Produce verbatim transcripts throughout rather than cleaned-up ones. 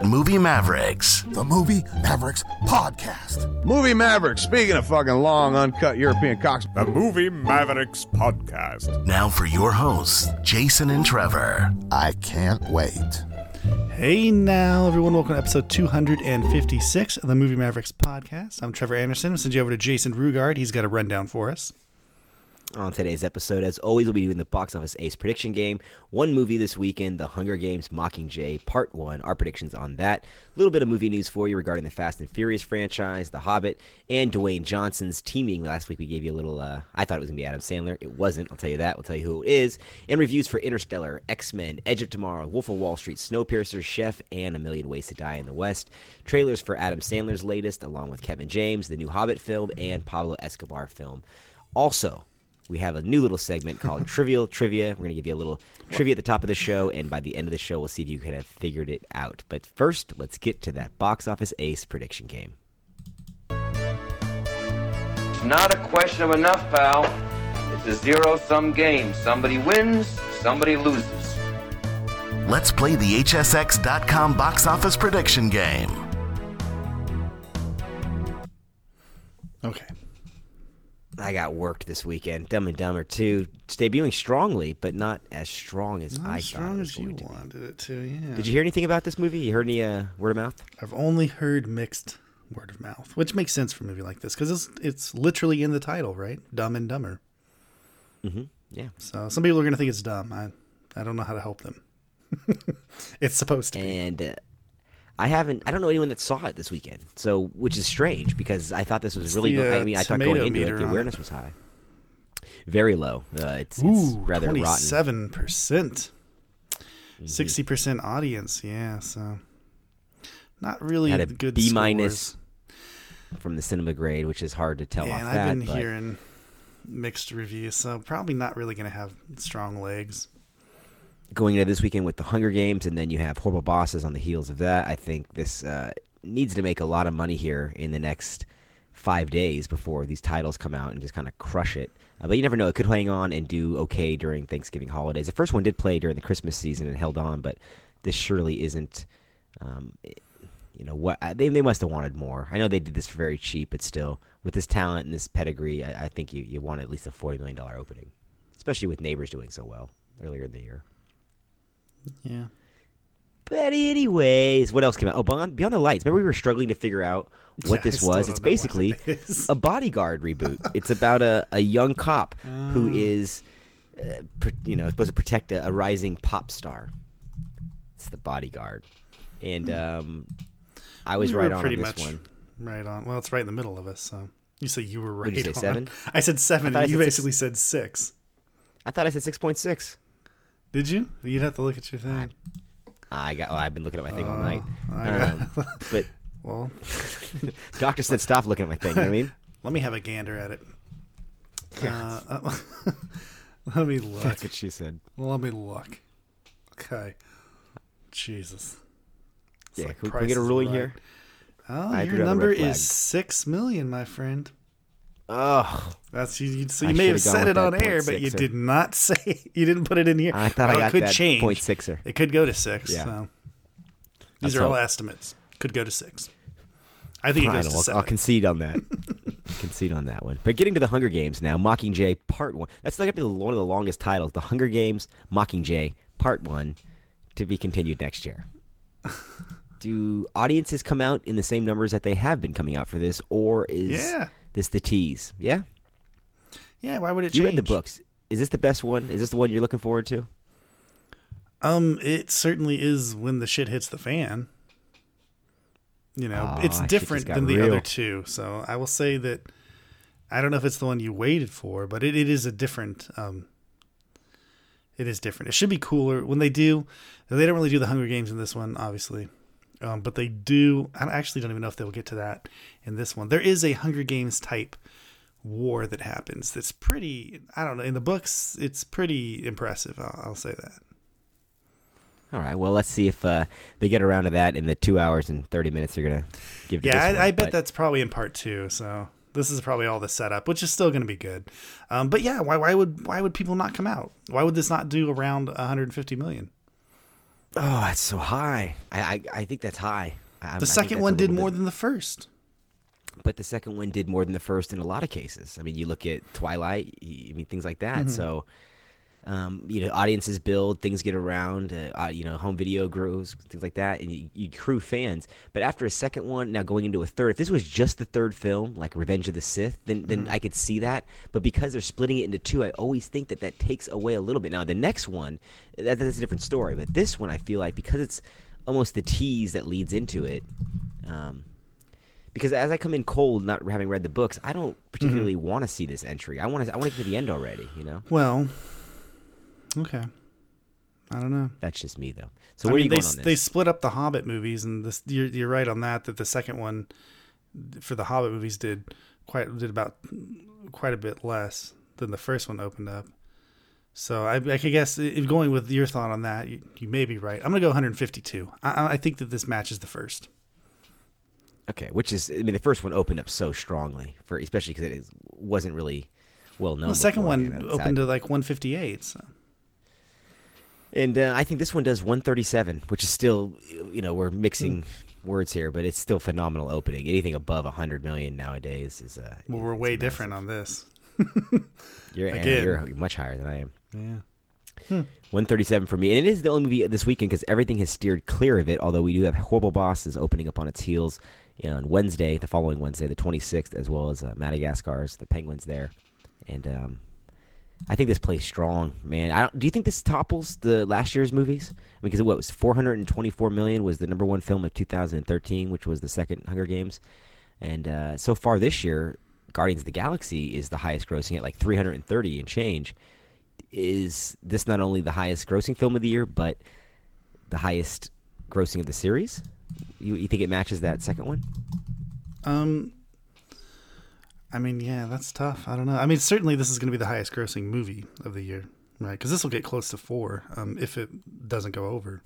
Movie Mavericks. The Movie Mavericks Podcast. Movie Mavericks. Speaking of fucking long, uncut European cocks. The Movie Mavericks Podcast. Now for your hosts, Jason and Trevor. I can't wait. Hey now, everyone. Welcome to episode two hundred fifty-six of the Movie Mavericks Podcast. I'm Trevor Anderson. I'll send you over to Jason Rugard. He's got a rundown for us. On today's episode, as always, we'll be doing the box office ace prediction game. One movie this weekend, The Hunger Games Mockingjay Part one. Our predictions on that. A little bit of movie news for you regarding the Fast and Furious franchise, The Hobbit, and Dwayne Johnson's teaming. Last week we gave you a little, uh, I thought it was going to be Adam Sandler. It wasn't. I'll tell you that. We'll tell you who it is. And reviews for Interstellar, X-Men, Edge of Tomorrow, Wolf of Wall Street, Snowpiercer, Chef, and A Million Ways to Die in the West. Trailers for Adam Sandler's latest, along with Kevin James, the new Hobbit film, and Pablo Escobar film. Also, we have a new little segment called Trivial Trivia. We're going to give you a little trivia at the top of the show, and by the end of the show, we'll see if you kind of figured it out. But first, let's get to that box office ace prediction game. It's not a question of enough, pal. It's a zero-sum game. Somebody wins, somebody loses. Let's play the H S X dot com box office prediction game. Okay. I got worked this weekend. Dumb and Dumber two. It's debuting strongly, but not as strong as Not I as thought strong it was as you going to be. wanted it to, yeah. Did you hear anything about this movie? You heard any uh, word of mouth? I've only heard mixed word of mouth, which makes sense for a movie like this, because it's, it's literally in the title, right? Dumb and Dumber. Mm-hmm. Yeah. So some people are going to think it's dumb. I, I don't know how to help them. It's supposed to be. And uh, I haven't, I don't know anyone that saw it this weekend, so, which is strange, because I thought this was It's really, the, go- uh, I mean, I thought tomato going into it, meter the on awareness it. was high. Very low. Uh, it's, it's Ooh, rather rotten. twenty-seven percent. Mm-hmm. sixty percent audience, yeah, so not really Had a good B scores. minus from the cinema grade, which is hard to tell Yeah, off and that. I've been but hearing mixed reviews, so probably not really going to have strong legs. going into this weekend with the Hunger Games, and then you have Horrible Bosses on the heels of that, I think this uh, needs to make a lot of money here in the next five days before these titles come out and just kind of crush it. Uh, but you never know. It could hang on and do okay during Thanksgiving holidays. The first one did play during the Christmas season and held on, but this surely isn't, um, it- you know, what they they must have wanted more. I know they did this for very cheap, but still, with this talent and this pedigree, I, I think you, you want at least a forty million dollars opening, especially with Neighbors doing so well earlier in the year. Yeah. But anyways, what else came out? Oh, Beyond, Beyond the Lights. Remember we were struggling to figure out what Yeah, I this still was? don't It's know what basically it is. a Bodyguard reboot. It's about a, a young cop who Oh. is, uh, pr- you know, supposed to protect a, a rising pop star. It's the Bodyguard. And um, I was We were right on, pretty on this much one. Right on. Well, it's right in the middle of us, so you say you were right What'd you say, on. seven? I said seven, I thought I and you said six. basically said six. I thought I said six point six. Did you? You'd have to look at your thing. I got. Oh, I've been looking at my thing all Oh, night. I got- Um, but Well, doctor said stop looking at my thing. You know what I mean? let me have a gander at it. Uh, uh, let me look. That's what she said. Let me look. Okay. Jesus. It's Yeah, like can we- can we Price get a is ruling Right. here? Oh, I your threw out a number red flag. is six million, my friend. Oh, That's you. you so I you may have should've gone said with it on that air, point but you sixer. did not say. You didn't put it in here. I thought Well, I got it could that change. point sixer. It could go to six. Yeah. So. These Let's are all hope. estimates. Could go to six. I think it Fine, goes to I'll, seven. I'll concede on that. concede on that one. But getting to the Hunger Games now, Mockingjay Part One. That's going to be one of the longest titles. The Hunger Games Mockingjay Part One, to be continued next year. Do audiences come out in the same numbers that they have been coming out for this, or is Yeah. this the tease? Yeah, Yeah. Why would it change? you read the books. Is this the best one? Is this the one you're looking forward to? Um, it certainly is when the shit hits the fan. You know, Aw, it's shit different just got than the real. other two. So I will say that I don't know if it's the one you waited for, but it, it is a different. Um, it is different. It should be cooler when they do. They don't really do the Hunger Games in this one, obviously, um, but they do. I actually don't even know if they'll get to that in this one. There is a Hunger Games type war that happens. That's pretty. I don't know. In the books, it's pretty impressive. I'll, I'll say that. All right. Well, let's see if uh, they get around to that in the two hours and thirty minutes they're gonna give. To Yeah, this I, one, I bet but- that's probably in part two. So this is probably all the setup, which is still going to be good. Um, but yeah, why why would why would people not come out? Why would this not do around one hundred fifty million? Oh, that's so high. I I, I think that's high. I, The second one did more bit... than the first. But the second one did more than the first in a lot of cases. I mean, you look at Twilight, I mean, things like that. Mm-hmm. So, um, you know, audiences build, things get around, uh, you know, home video grows, things like that, and you, you accrue fans. But after a second one, now going into a third, if this was just the third film, like Revenge of the Sith, then, then mm-hmm. I could see that. But because they're splitting it into two, I always think that that takes away a little bit. Now, the next one, that, that's a different story. But this one, I feel like, because it's almost the tease that leads into it, um, because as I come in cold, not having read the books, I don't particularly mm-hmm. want to see this entry. I want to. I want to get to the end already. You know. Well, okay. I don't know. That's just me, though. So I where mean, are you they, going on this? They split up the Hobbit movies, and this, you're you're right on that. That the second one for the Hobbit movies did quite did about quite a bit less than the first one opened up. So I, I could guess if going with your thought on that, you, you may be right. I'm gonna go one hundred fifty-two. I, I think that this matches the first. Okay, which is, I mean, the first one opened up so strongly, for especially because it wasn't really well known. Well, the second before, one you know, opened to like one fifty-eight. So. And uh, I think this one does one thirty-seven, which is still, you know, we're mixing mm. words here, but it's still phenomenal opening. Anything above one hundred million nowadays is. Uh, well, we're way different on this. you're, Again. you're much higher than I am. Yeah. Hmm. one thirty-seven for me. And it is the only movie this weekend because everything has steered clear of it, although we do have Horrible Bosses opening up on its heels. You know, on Wednesday, the following Wednesday, the twenty-sixth, as well as uh, Madagascar's, the Penguins there. And um, I think this plays strong, man. I don't, do you think this topples the last year's movies? Because what was four hundred twenty-four million dollars was the number one film of two thousand thirteen, which was the second Hunger Games. And uh, so far this year, Guardians of the Galaxy is the highest grossing at like three hundred thirty and change. Is this not only the highest grossing film of the year, but the highest grossing of the series? You, you think it matches that second one? Um, I mean, yeah, that's tough. I don't know. I mean, certainly this is going to be the highest grossing movie of the year, right? Because this will get close to four um, if it doesn't go over.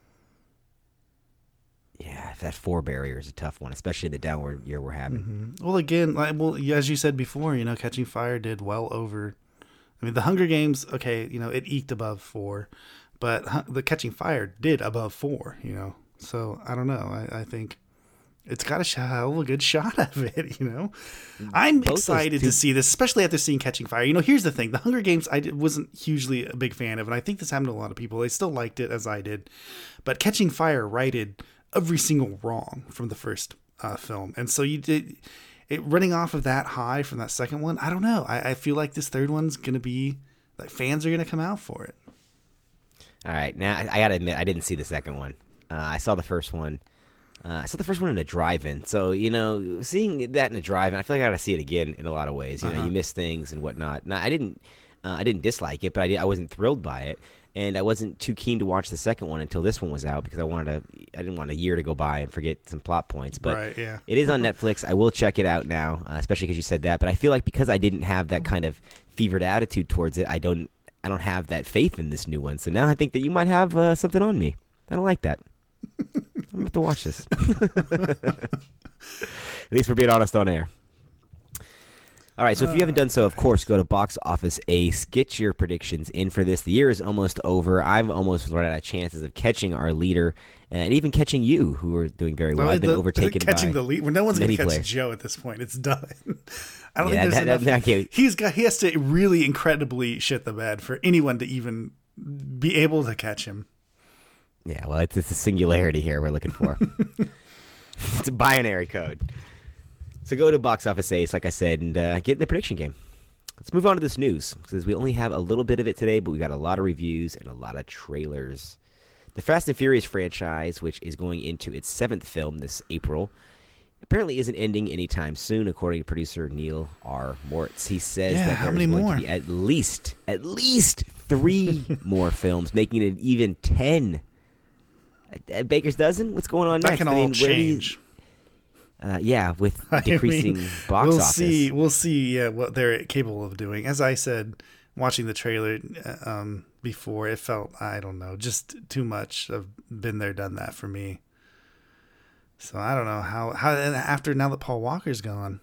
Yeah, that four barrier is a tough one, especially the downward year we're having. Mm-hmm. Well, again, like, well, as you said before, you know, Catching Fire did well over. I mean, the Hunger Games, okay, you know, it eked above four, but the Catching Fire did above four, you know. So I don't know. I, I think it's got a hell of a good shot of it. You know, I'm Both excited two- to see this, especially after seeing Catching Fire. You know, here's the thing: the Hunger Games, I wasn't hugely a big fan of, and I think this happened to a lot of people. They still liked it as I did, but Catching Fire righted every single wrong from the first uh, film, and so you did it running off of that high from that second one. I don't know. I, I feel like this third one's gonna be like fans are gonna come out for it. All right, now I, I gotta admit I didn't see the second one. Uh, I saw the first one. Uh, I saw the first one in a drive-in. So, you know, seeing that in a drive-in, I feel like I got to see it again in a lot of ways. You know, uh-huh. you miss things and whatnot. Now, I didn't uh, I didn't dislike it, but I, did, I wasn't thrilled by it. And I wasn't too keen to watch the second one until this one was out because I wanted to, I didn't want a year to go by and forget some plot points. But right, yeah. It is on Netflix. I will check it out now, uh, especially because you said that. But I feel like because I didn't have that kind of fevered attitude towards it, I don't I don't have that faith in this new one. So now I think that you might have uh, something on me. I don't like that. I'm going to have to watch this. At least we're being honest on air. All right, so if you haven't done so, of course, go to Box Office Ace. Get your predictions in for this. The year is almost over. I've almost run out of chances of catching our leader and even catching you, who are doing very well. well I've been the, overtaken catching by the lead. Well, no one's going to catch players. Joe at this point. It's done. I don't yeah, think there's that, enough. That, that, he's got. He has to really incredibly shit the bed for anyone to even be able to catch him. Yeah, well, it's, it's a singularity here we're looking for. It's a binary code. So go to Box Office Ace, like I said, and uh, get in the prediction game. Let's move on to this news, because we only have a little bit of it today, but we got a lot of reviews and a lot of trailers. The Fast and Furious franchise, which is going into its seventh film this April, apparently isn't ending anytime soon, according to producer Neil R. Moritz. He says yeah, that how there's many going more? to be at least, at least three more films, making it even ten. At Baker's dozen? What's going on that next? That can I all mean, change. Uh, yeah, with decreasing I mean, box we'll office. See, we'll see yeah, what they're capable of doing. As I said, watching the trailer um, before, it felt, I don't know, just too much of been there, done that for me. So I don't know how, how and after now that Paul Walker's gone,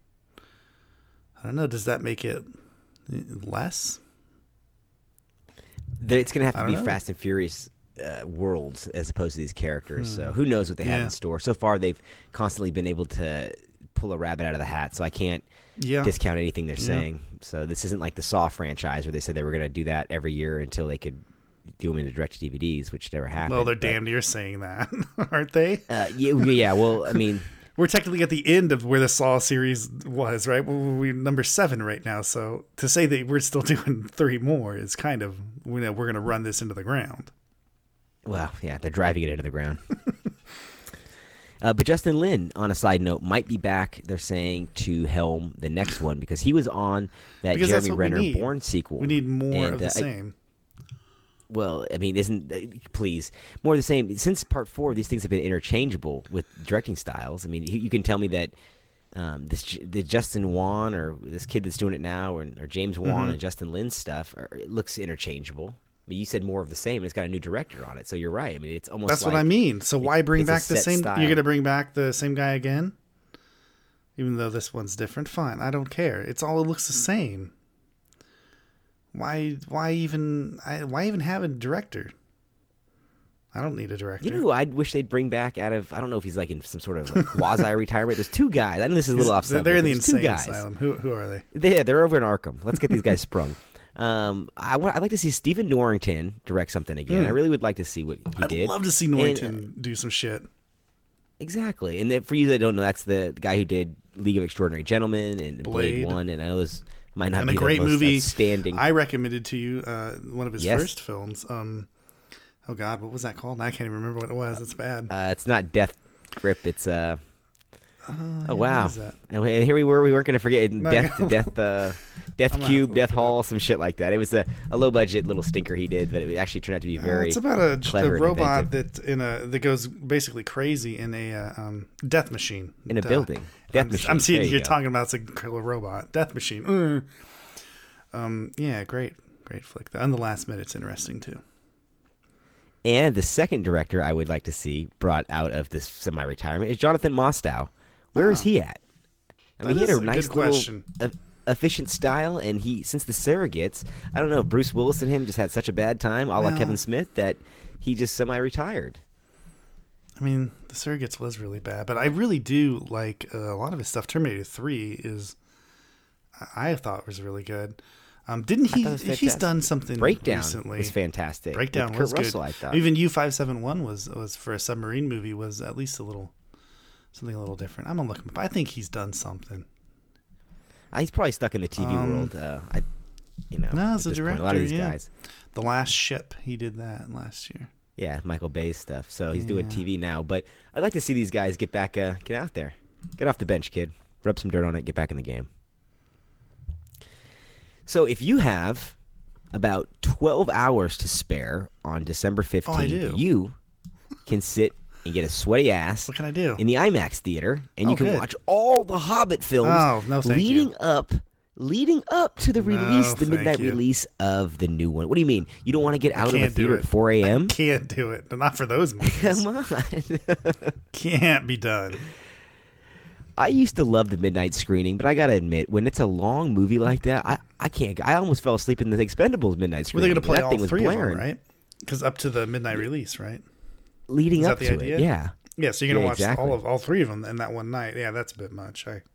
I don't know, does that make it less? It's going to have to be know. Fast and Furious uh, worlds as opposed to these characters. Hmm. So who knows what they yeah. have in store. So far, they've constantly been able to pull a rabbit out of the hat, so I can't yeah. discount anything they're yeah. saying. So this isn't like the Saw franchise where they said they were going to do that every year until they could do them into direct-to-D V Ds, which never happened. Well, they're but, damn near saying that, aren't they? Uh, yeah, yeah, well, I mean... We're technically at the end of where the Saw series was, right? We're number seven right now, so to say that we're still doing three more is kind of, you know, we're going to run this into the ground. Well, yeah, they're driving it into the ground. Uh, but Justin Lin, on a side note, might be back, they're saying, to helm the next one because he was on that because Jeremy Renner Bourne sequel. We need more and, of the uh, same. I, well, I mean, isn't uh, please more of the same? Since part four, these things have been interchangeable with directing styles. I mean, you, you can tell me that um, this the Justin Wan or this kid that's doing it now, or, or James Wan mm-hmm. and Justin Lin stuff, are, it looks interchangeable. I mean, you said more of the same. It's got a new director on it, so you're right. I mean, it's almost that's like what I mean. So why bring back the same? Style. You're going to bring back the same guy again, even though this one's different. Fine, I don't care. It's all it looks the same. Why? Why even? I, why even have a director? I don't need a director. You know who I wish they'd bring back out of? I don't know if he's like in some sort of like quasi retirement. There's two guys. I know this is a little off. They're in the insane asylum. Who? Who are they? They, they're over in Arkham. Let's get these guys sprung. Um, I want. I'd like to see Stephen Norrington direct something again. Mm. I really would like to see what he I'd did. I'd love to see Norrington and, uh, do some shit. Exactly, and then for you that don't know, that's the guy who did League of Extraordinary Gentlemen and Blade, Blade One, and I know this might not and be a great the most movie. Outstanding. I recommended to you uh, one of his yes. first films. Um, oh God, what was that called? I can't even remember what it was. It's bad. Uh, it's not Death Grip. It's uh. Uh, oh wow! And here we were. We weren't going to forget No, Death, no. Death, uh, Death Cube, Death Hall, some shit like that. It was a, a low budget little stinker he did, but it actually turned out to be very. Uh, it's about a, clever a robot inventive. that in a that goes basically crazy in a uh, um, death machine in a Duh. building. Death I'm, machine. I'm seeing you you're talking about it's a killer robot death machine. Mm. Um, yeah, great, great flick. And the last minute's interesting too. And the second director I would like to see brought out of this semi-retirement is Jonathan Mostow. Where is he at? I mean, That he had is a a nice good little question. uh, efficient style, and he since the Surrogates, I don't know if Bruce Willis and him just had such a bad time, a la Well- Kevin Smith, that he just semi-retired. I mean, the Surrogates was really bad, but I really do like uh, a lot of his stuff. Terminator three is, I I thought was really good. Um, didn't he? thought it was He's fantastic. done something Breakdown recently. was fantastic. Breakdown With was Kurt good. Russell, I thought. Even U five seventy-one was was for a submarine movie was at least a little something a little different. I'm gonna look him up. I think he's done something. Uh, he's probably stuck in the T V Um, world. Uh, I, you know, No, at as a this point. director, a lot of these yeah. guys. The Last Ship, he did that last year. Yeah, Michael Bay's stuff. So he's doing Yeah. T V now. But I'd like to see these guys get back, uh, get out there, get off the bench, kid. Rub some dirt on it, get back in the game. So if you have about twelve hours to spare on December fifteenth, do. you can sit and get a sweaty ass What can I do? in the IMAX theater, and Oh, you can good. watch all the Hobbit films Oh, no, thank leading you. up leading up to the No, release, the thank midnight you. release of the new one. What do you mean? You don't want to get out of the can't do theater it. at four a.m.? Can't do it. Not for those movies. Come on. Can't be done. I used to love the midnight screening, but I gotta admit, when it's a long movie like that, I, I can't. I almost fell asleep in the Expendables midnight Well, screening. they're going to play that all thing was three blaring. of them, right? Because up to the midnight release, right? Leading Is up that the to idea? it, yeah. Yeah, so you're going to Yeah, watch exactly. all of all three of them in that one night. Yeah, that's a bit much. I...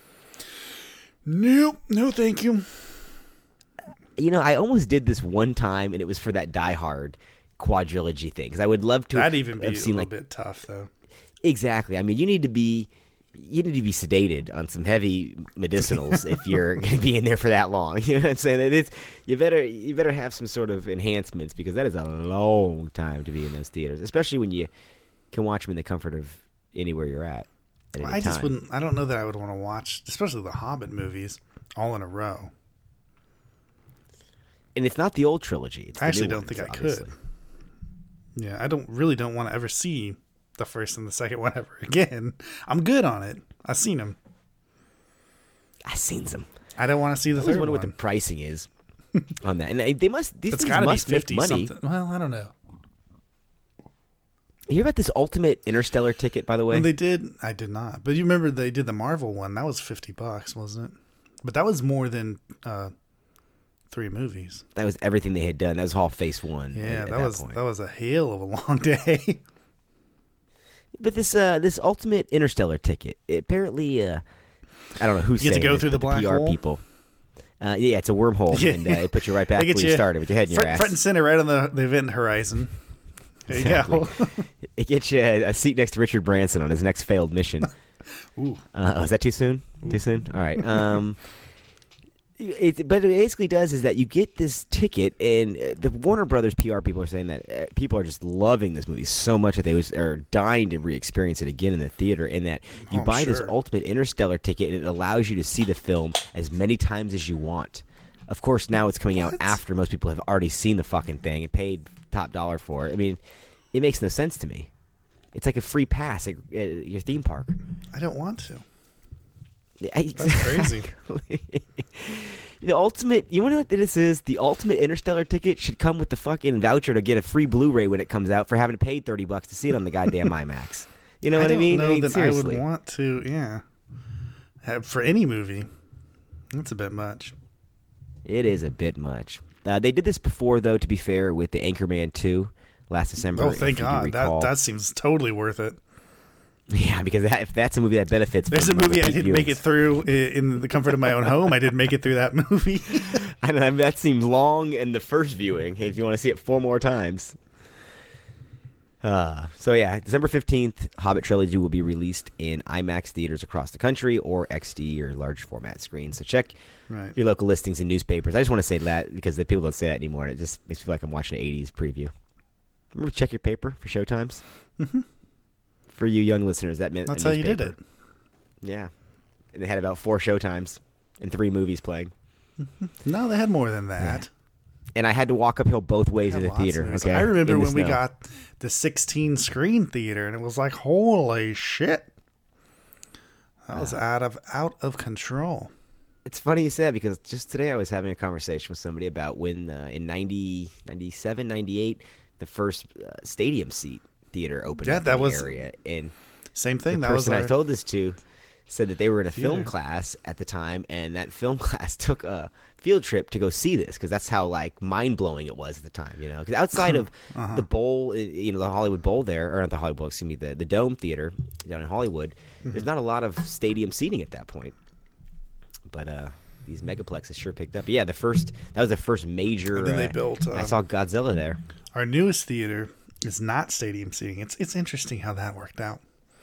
Nope. No, thank you. You know, I almost did this one time, and it was for that Die Hard quadrilogy thing. Because I would love to. That'd even be a have seen little like bit tough, though. exactly. I mean, you need to be. You need to be sedated on some heavy medicinals if you're going to be in there for that long. You know what I'm saying? It is, you better you better have some sort of enhancements because that is a long time to be in those theaters, especially when you can watch them in the comfort of anywhere you're at. at any I just time. wouldn't. I don't know that I would want to watch, especially the Hobbit movies, all in a row. And it's not the old trilogy. It's I the actually new don't think ones, I obviously. could. Yeah, I don't really don't want to ever see the first and the second one ever again. I'm good on it. I've seen them. I've seen them. I don't want to see the I always third wonder one. what the pricing is on that. And they they must these It's things got to be must make fifty money. something. Well, I don't know. You hear about this Ultimate Interstellar ticket, by the way? When they did, I did not. But you remember they did the Marvel one. That was fifty bucks, wasn't it? But that was more than uh, three movies. That was everything they had done. That was all phase one. Yeah, at, at that, that was point. that was a hell of a long day. But this uh, this ultimate interstellar ticket, it apparently, uh, I don't know who's You get to saying go it, through the but black P R hole? people. Uh, yeah, it's a wormhole, Yeah. and uh, it puts you right back They where get you you started with your head in your front, ass. front and center, right on the, the event horizon. There you go. It gets you a, a seat next to Richard Branson on his next failed mission. Ooh. Uh, oh, is that too soon? Too soon? All right. Um, it, but it basically does is that you get this ticket, and uh, the Warner Brothers P R people are saying that uh, people are just loving this movie so much that they was, are dying to re-experience it again in the theater, and that you Oh, buy this sure. ultimate interstellar ticket, and it allows you to see the film as many times as you want. Of course, now it's coming out What? after most people have already seen the fucking thing and paid top dollar for it. I mean, it makes no sense to me. It's like a free pass at, at your theme park. I don't want to. That's crazy. The ultimate, you want to know what this is? The ultimate interstellar ticket should come with the fucking voucher to get a free Blu-ray when it comes out for having to pay thirty bucks to see it on the goddamn IMAX. You know I what don't I mean? know I mean, that seriously. I would want to. Yeah, have, for any movie, that's a bit much. It is a bit much. Uh, they did this before, though, to be fair, with the Anchorman two last December. Oh, if thank you do God! That recall. that seems totally worth it. Yeah, because that, if that's a movie that benefits There's a from movie I repeat didn't make viewings. it through i- in the comfort of my own home. I didn't make it through that movie. I know, that seems long in the first viewing. If you want to see it four more times. Uh, so yeah, December fifteenth, Hobbit Trilogy will be released in IMAX theaters across the country or X D or large format screens. So check Right. your local listings and newspapers. I just want to say that because the people don't say that anymore. And it just makes me feel like I'm watching an eighties preview. Remember, check your paper for showtimes. Mm-hmm. For you young listeners, that meant That's a how you did newspaper. it. Yeah, and they had about four showtimes and three movies playing. No, they had more than that. And I had to walk uphill both ways in Had the lots of theater. movies. Okay, I remember in the when we snow. got the sixteen screen theater, and it was like, holy shit, that was out of out of control. It's funny you said because just today I was having a conversation with somebody about when uh, in ninety, ninety-seven, ninety-eight the first uh, stadium seat theater opened Yeah, up that in the was- area, and Same the thing. That was person our, I told this to said that they were in a film Theater. class at the time, and that film class took a field trip to go see this because that's how like mind blowing it was at the time. You know, because outside of Uh-huh. the bowl, uh, you know, the Hollywood Bowl there, or not the Hollywood Bowl, excuse me, the the Dome Theater down in Hollywood. Mm-hmm. There's not a lot of stadium seating at that point, but uh. These megaplexes sure picked up. But yeah, the first that was the first major. And then they uh, built, I uh, saw Godzilla there. our newest theater is not stadium seating. It's it's interesting how that worked out.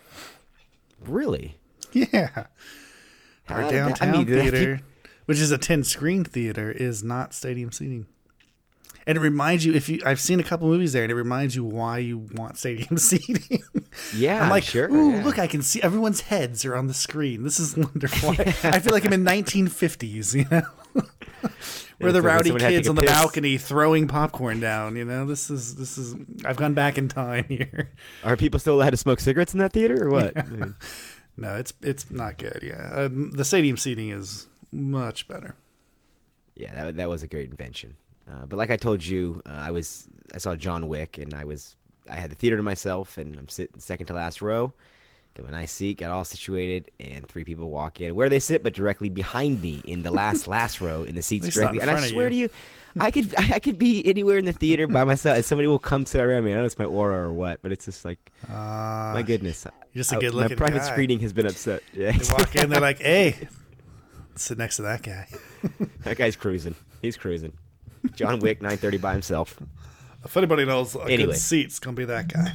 Really? Yeah, our How did that- I downtown mean, did that theater, which is a ten screen theater, is not stadium seating. And it reminds you, if you, I've seen a couple movies there, and it reminds you why you want stadium seating. Yeah, I'm like, sure. ooh, yeah. look, I can see everyone's heads are on the screen. This is wonderful. I, I feel like I'm in nineteen fifties, you know, where the It's like when rowdy someone had to kids take on a the piss. balcony throwing popcorn down. You know, this is this is. I've gone back in time here. Are people still allowed to smoke cigarettes in that theater or what? I mean, No, it's it's not good. Yeah, um, the stadium seating is much better. yeah, that that was a great invention. Uh, but like I told you, uh, I was I saw John Wick, and I was I had the theater to myself, and I'm sitting second to last row. Got a nice seat, got all situated, and three people walk in. Where they sit, but directly behind me in the last last row in the seats least not directly. in And I front of swear you. to you, I could I could be anywhere in the theater by myself, and somebody will come sit around me. I don't know if it's my aura or what, but it's just like, Uh, my goodness, you're just a I- good-looking My private guy. screening has been upset. Yeah, They walk in, they're like, "Hey, sit next to that guy." that guy's cruising. He's cruising. John Wick, nine thirty by himself. If anybody knows a Anyway. good seat, it's gonna be that guy.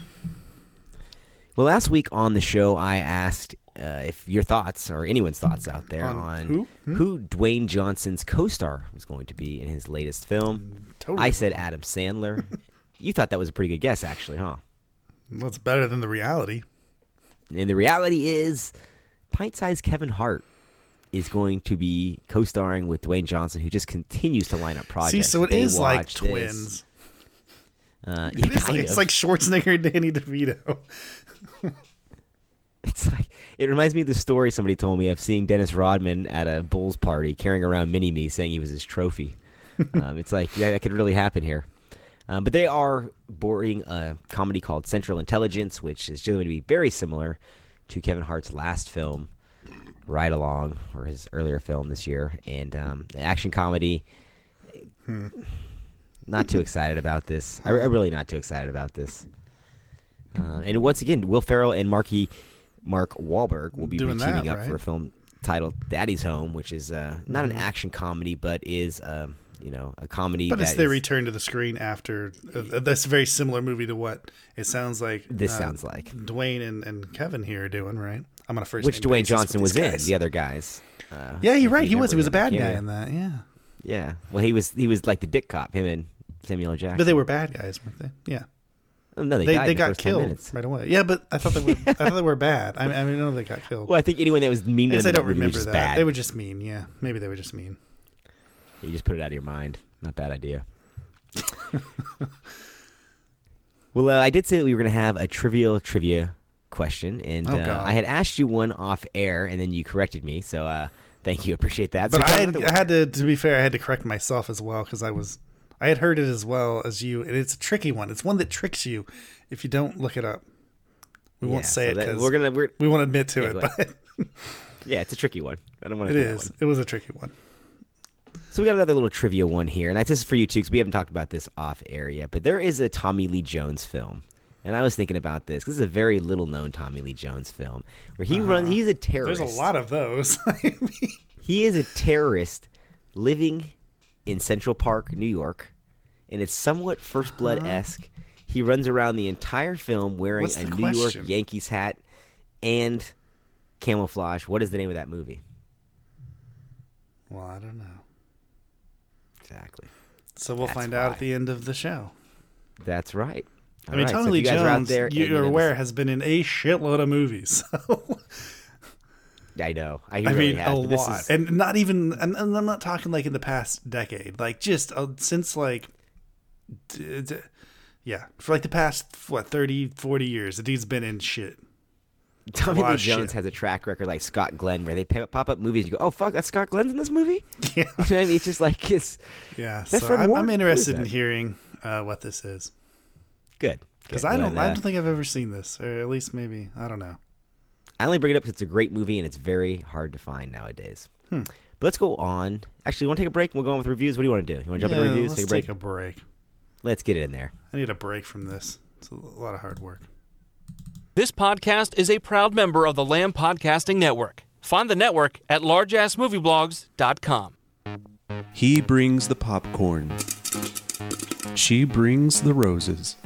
Well, last week on the show, I asked uh, if your thoughts or anyone's thoughts out there On on, who? who Dwayne Johnson's co-star was going to be in his latest film. Totally. I said Adam Sandler. You thought that was a pretty good guess, actually, huh? Well, it's better than the reality. And the reality is, pint-sized Kevin Hart is going to be co-starring with Dwayne Johnson, who just continues to line up projects. See, so it They is like watch this. twins. Uh, It yeah, is kind like, it's of. like Schwarzenegger and Danny DeVito. It's like it reminds me of the story somebody told me of seeing Dennis Rodman at a Bulls party carrying around Mini-Me saying he was his trophy. um, it's like, yeah, that could really happen here. Um, but they are boarding a comedy called Central Intelligence, which is going to be very similar to Kevin Hart's last film, Ride Along, or his earlier film this year. And um, an action comedy Hmm. Not too excited about this. I, I'm really not too excited about this. Uh, and once again, Will Ferrell and Marky Mark Wahlberg will be Doing teaming that, up right? for a film titled Daddy's Home, which is uh, not Mhm. an action comedy, but is um, you know a comedy. But that it's their is- return to the screen after. Uh, that's a very similar movie to what it sounds like. This uh, sounds like. Dwayne and, and Kevin here are doing, right? I'm on a first which name Dwayne basis Johnson with was these in. guys. The other guys. Uh, Yeah, you're if right. you He was. He was a remember bad guy him. in that. Yeah. Yeah. Well, he was. He was like the dick cop. Him and Samuel L. Jackson. But they were bad guys, weren't they? Yeah. Oh, no, they, They died they in the got first ten killed minutes. right away. Yeah, but I thought they were. I thought they were bad. I mean, I mean, I know they got killed. Well, I think anyone that was mean I to guess I them don't in that movie remember was that. just bad. They were just mean. Yeah, maybe they were just mean. You just put it out of your mind. Not a bad idea. Well, uh, I did say that we were going to have a trivial trivia question, and Oh, uh, God. I had asked you one off air, and then you corrected me. So uh, thank you, appreciate that. But So I tell me had, another I one. had to, to be fair, I had to correct myself as well because I was, I had heard it as well as you, and it's a tricky one. It's one that tricks you if you don't look it up. We won't Yeah, say so it that- because we're gonna. We're, we won't admit to Yeah, it, go but yeah, it's a tricky one. I don't want it to. is. It was a tricky one. So we got another little trivia one here, and that's just for you too, because we haven't talked about this off air yet. But there is a Tommy Lee Jones film, and I was thinking about this. 'Cause this is a very little known Tommy Lee Jones film where he runs. He's a terrorist. There's a lot of those. He is a terrorist living in Central Park, New York, and it's somewhat First Blood esque. He runs around the entire film wearing What's a the New York question? Yankees hat and camouflage. What is the name of that movie? Well, I don't know. Exactly. So we'll That's find out why. at the end of the show. That's right. I All mean, right, so Tommy if Lee you guys are out Jones, there and you're know aware, this- has been in a shitload of movies. So. I know. I, I really mean, have, a but this lot, is- and not even. And, and I'm not talking like in the past decade, like just uh, since like, d- d- yeah, for like the past what thirty, forty years, the dude's been in shit. Tommy lot Lee of Jones shit. has a track record like Scott Glenn, where they p- pop up movies and you go, "Oh fuck, that's Scott Glenn's in this movie." Yeah, You know what I mean? It's just like it's yeah. that So Fred I'm, Ward? I'm Who is interested in that? hearing uh, what this is good because Good. I don't. Well, I uh, don't think I've ever seen this, or at least maybe I don't know. I only bring it up because it's a great movie and it's very hard to find nowadays. Hmm. But let's go on. Actually, you want to take a break? We'll go on with reviews. What do you want to do? You want to jump Yeah, into reviews? let's Take a break. take a break. Let's get it in there. I need a break from this. It's a lot of hard work. This podcast is a proud member of the Lamb Podcasting Network. Find the network at large ass movie blogs dot com. He brings the popcorn. She brings the roses.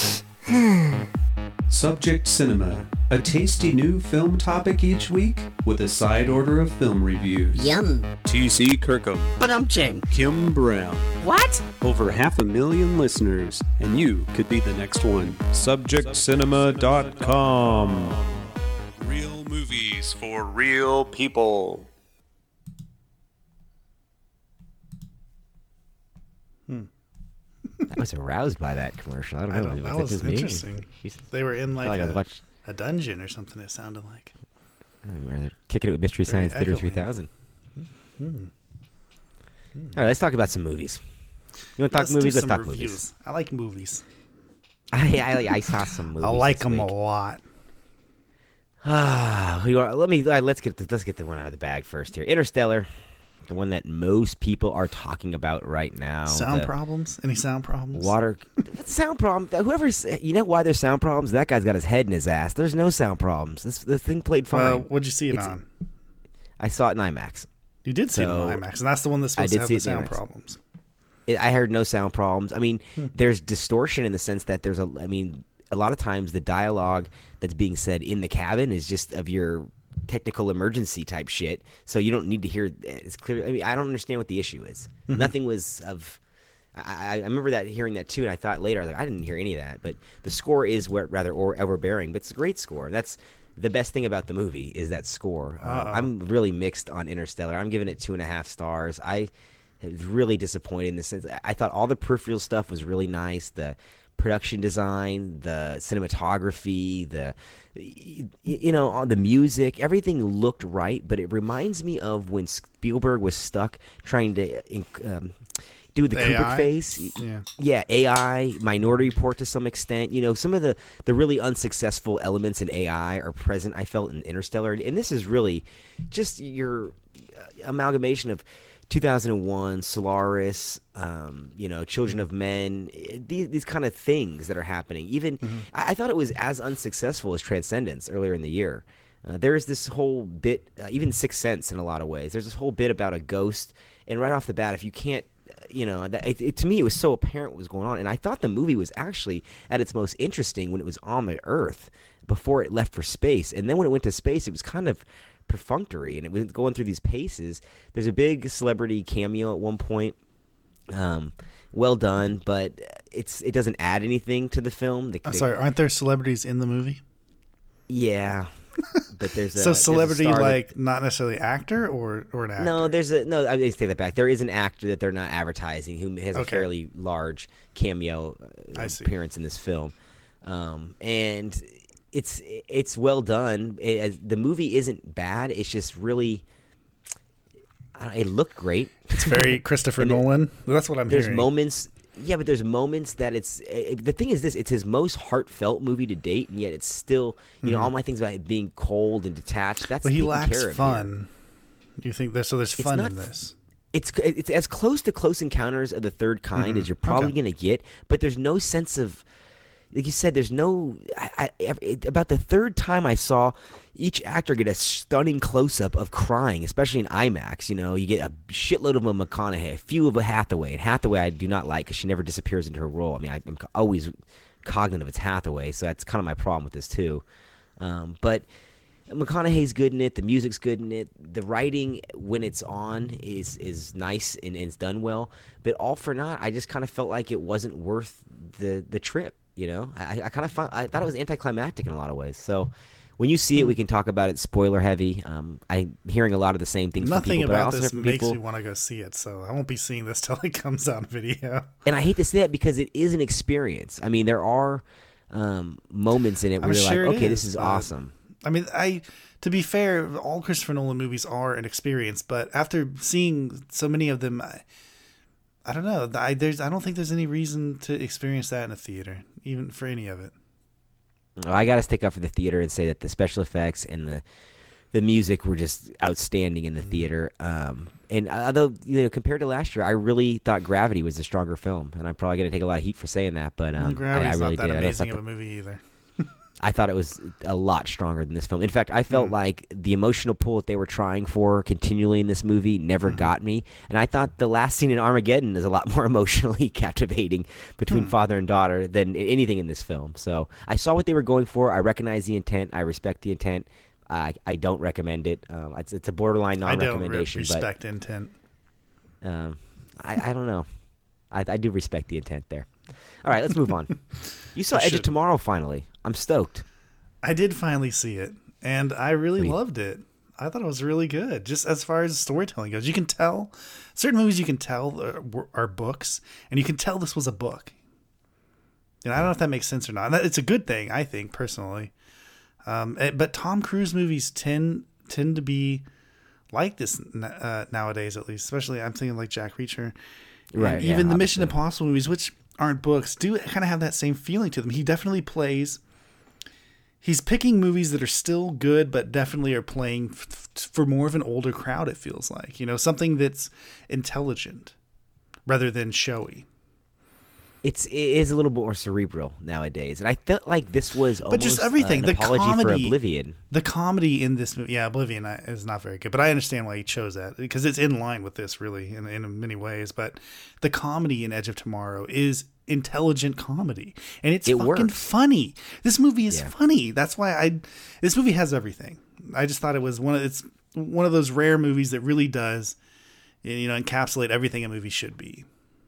Subject Cinema, a tasty new film topic each week with a side order of film reviews. Yum. T C Kirkham, But I'm Jim. Kim Brown, What? over half a million listeners, and you could be the next one. subject cinema dot com. Real movies for real people. I was aroused by that commercial. I don't know. I don't, Was that it was just me? interesting. He's- They were in like, like I was a, watch- a dungeon or something. It sounded like. They're kicking it with Mystery Very Science Theater echoey. three thousand. Hmm. All right, let's talk about some movies. You want to talk Let's movies? do Let's some talk reviews. movies. I like movies. I, I I saw some movies. I like this them a week. lot. Ah, we are, let me all right, let's get the, let's get the one out of the bag first here. Interstellar, the one that most people are talking about right now. Sound the problems? Any sound problems? Water sound problem. Whoever's you know why there's sound problems? That guy's got his head in his ass. There's no sound problems. This this thing played fine. Uh, what'd you see it It's- on? I saw it in IMAX. You did see So, it in IMAX, and that's the one that's I supposed did to have see the it in sound IMAX. problems. It, I heard no sound problems. I mean, Hmm. there's distortion in the sense that there's a. I mean, a lot of times the dialogue that's being said in the cabin is just of your technical emergency type shit. So you don't need to hear. It's clear. I mean, I don't understand what the issue is. Mhm. Nothing was of. I, I remember that hearing that too, and I thought later, I was like, I didn't hear any of that. But the score is what rather or overbearing, but it's a great score. That's the best thing about the movie is that score. Uh, Uh-oh. I'm really mixed on Interstellar. I'm giving it two and a half stars. I was really disappointed in the sense I thought all the peripheral stuff was really nice. The production design, the cinematography, the y- you know all the music, everything looked right. But it reminds me of when Spielberg was stuck trying to um, do the A Kubrick I? face. Yeah. Yeah, A I, Minority Report to some extent. You know, some of the, the really unsuccessful elements in A I are present, I felt, in Interstellar. And this is really just your uh, amalgamation of two thousand one, Solaris, um, you know, Children of Men, these, these kind of things that are happening. Even mm-hmm. I, I thought it was as unsuccessful as Transcendence earlier in the year. Uh, there's this whole bit, uh, even Sixth Sense in a lot of ways. There's this whole bit about a ghost, and right off the bat, if you can't, you know, that, it, it, to me, it was so apparent what was going on. And I thought the movie was actually at its most interesting when it was on the Earth before it left for space. And then when it went to space, it was kind of perfunctory, and it was going through these paces. There's a big celebrity cameo at one point. Um, well done, but it's it doesn't add anything to the film. The, I'm the, sorry, aren't there celebrities in the movie? Yeah, but there's a so celebrity there's a like that, not necessarily actor or or an actor. No, there's a no. I take that back. There is an actor that they're not advertising who has okay. a fairly large cameo uh, appearance in this film, um, and. It's it's well done. It, the movie isn't bad. It's just really, I don't know, it looked great. It's very Christopher Nolan. That's what I'm there's hearing. There's moments, yeah, but there's moments that it's. It, the thing is this: it's his most heartfelt movie to date, and yet it's still, you mm-hmm. know, all my things about it being cold and detached. That's but he taken lacks care of fun. Do you think there's so there's fun not, in this? It's it's as close to Close Encounters of the Third Kind mm-hmm. as you're probably okay. going to get, but there's no sense of. Like you said, there's no. I, I, about the third time I saw each actor get a stunning close-up of crying, especially in IMAX. You know, you get a shitload of a McConaughey, a few of a Hathaway. And Hathaway I do not like because she never disappears into her role. I mean, I, I'm always cognizant of it's Hathaway, so that's kind of my problem with this too. Um, but McConaughey's good in it. The music's good in it. The writing, when it's on, is is nice and, and it's done well. But all for naught, I just kind of felt like it wasn't worth the the trip. You know, I, I kind of found, I thought it was anticlimactic in a lot of ways. So when you see it, we can talk about it spoiler heavy. Um, I'm hearing a lot of the same things Nothing from people. about but I also this hear makes people, me want to go see it, so I won't be seeing this till it comes out on video. And I hate to say that because it is an experience. I mean, there are um, moments in it where I'm you're sure like, okay, is, this is awesome. I mean, I to be fair, all Christopher Nolan movies are an experience, but after seeing so many of them, I, I don't know. I there's I don't think there's any reason to experience that in a theater, even for any of it. Well, I got to stick up for the theater and say that the special effects and the the music were just outstanding in the theater. Um, and although you know, compared to last year, I really thought Gravity was a stronger film, and I'm probably going to take a lot of heat for saying that. But um, Gravity's I, I really not that did. amazing I of a movie either. I thought it was a lot stronger than this film. In fact, I felt mm. like the emotional pull that they were trying for continually in this movie never mm. got me. And I thought the last scene in Armageddon is a lot more emotionally captivating between mm. father and daughter than anything in this film. So I saw what they were going for. I recognize the intent. I respect the intent. I I don't recommend it. Um, it's, it's a borderline non-recommendation. I don't re- respect but, intent. Um, I, I don't know. I, I do respect the intent there. All right, let's move on. You saw Edge of Tomorrow finally. I'm stoked. I did finally see it, and I really Sweet. loved it. I thought it was really good, just as far as storytelling goes. You can tell, certain movies you can tell are, are books, and you can tell this was a book. And I don't know if that makes sense or not. It's a good thing, I think, personally. Um, but Tom Cruise movies tend tend to be like this uh, nowadays, at least. Especially, I'm thinking like Jack Reacher. Right. And yeah, even the obviously. Mission Impossible movies, which aren't books, do kind of have that same feeling to them. He definitely plays. He's picking movies that are still good, but definitely are playing f- for more of an older crowd. It feels like, you know, something that's intelligent rather than showy. It's it is a little bit more cerebral nowadays, and I felt like this was almost but just everything. Uh, an the apology comedy, for Oblivion. The comedy in this movie, yeah, Oblivion is not very good, but I understand why he chose that because it's in line with this, really, in in many ways. But the comedy in Edge of Tomorrow is intelligent comedy, and it's it fucking works. funny. This movie is yeah. funny. That's why I. This movie has everything. I just thought it was one of it's one of those rare movies that really does, you know, encapsulate everything a movie should be.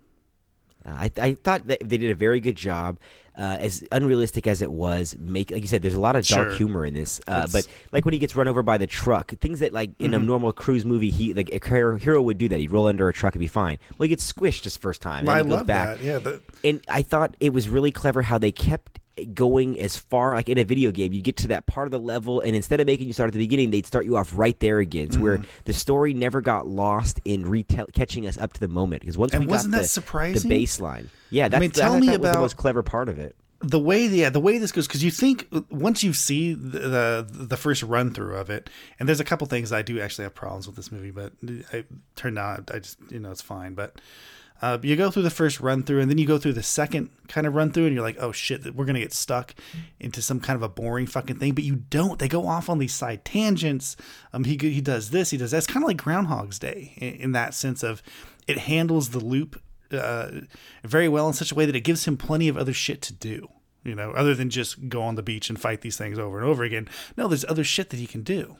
Uh, I, I thought that they did a very good job, uh, as unrealistic as it was. Make like you said, there's a lot of dark Sure. humor in this. Uh, but like when he gets run over by the truck, things that like in Mm-hmm. a normal cruise movie, he like a hero hero would do that. He'd roll under a truck and be fine. Well, he gets squished his first time. And I then he goes love back. that. Yeah, but And I thought it was really clever how they kept going as far, like in a video game, you get to that part of the level, and instead of making you start at the beginning, they'd start you off right there again, so Mm-hmm. where the story never got lost in retell catching us up to the moment. Because once And we wasn't got that the, surprising? the baseline, yeah, that's mean, the, tell I me thought was the about- most clever part of it. the way the yeah, the way this goes, because you think once you see the, the the first run through of it, and there's a couple things I do actually have problems with this movie, but it turned out I just you know it's fine. But uh, you go through the first run through, and then you go through the second kind of run through, and you're like, oh shit, we're gonna get stuck into some kind of a boring fucking thing. But you don't. They go off on these side tangents. Um, he he does this, he does that. It's kind of like Groundhog's Day in, in that sense of it handles the loop Uh, very well in such a way that it gives him plenty of other shit to do, you know, other than just go on the beach and fight these things over and over again. No, there's other shit that he can do.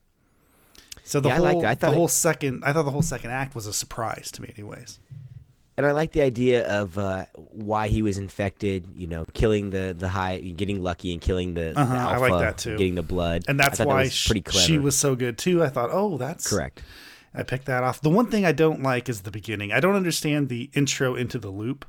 So the yeah, whole I liked it. I thought the it, whole second, I thought the whole second act was a surprise to me, anyways. And I like the idea of uh, why he was infected. You know, killing the the high, getting lucky and killing the, Uh-huh, the alpha, I like that too. Getting the blood, And that's I thought why that was pretty clever. she was so good too. I thought, oh, that's correct. I picked that off. The one thing I don't like is the beginning. I don't understand the intro into the loop.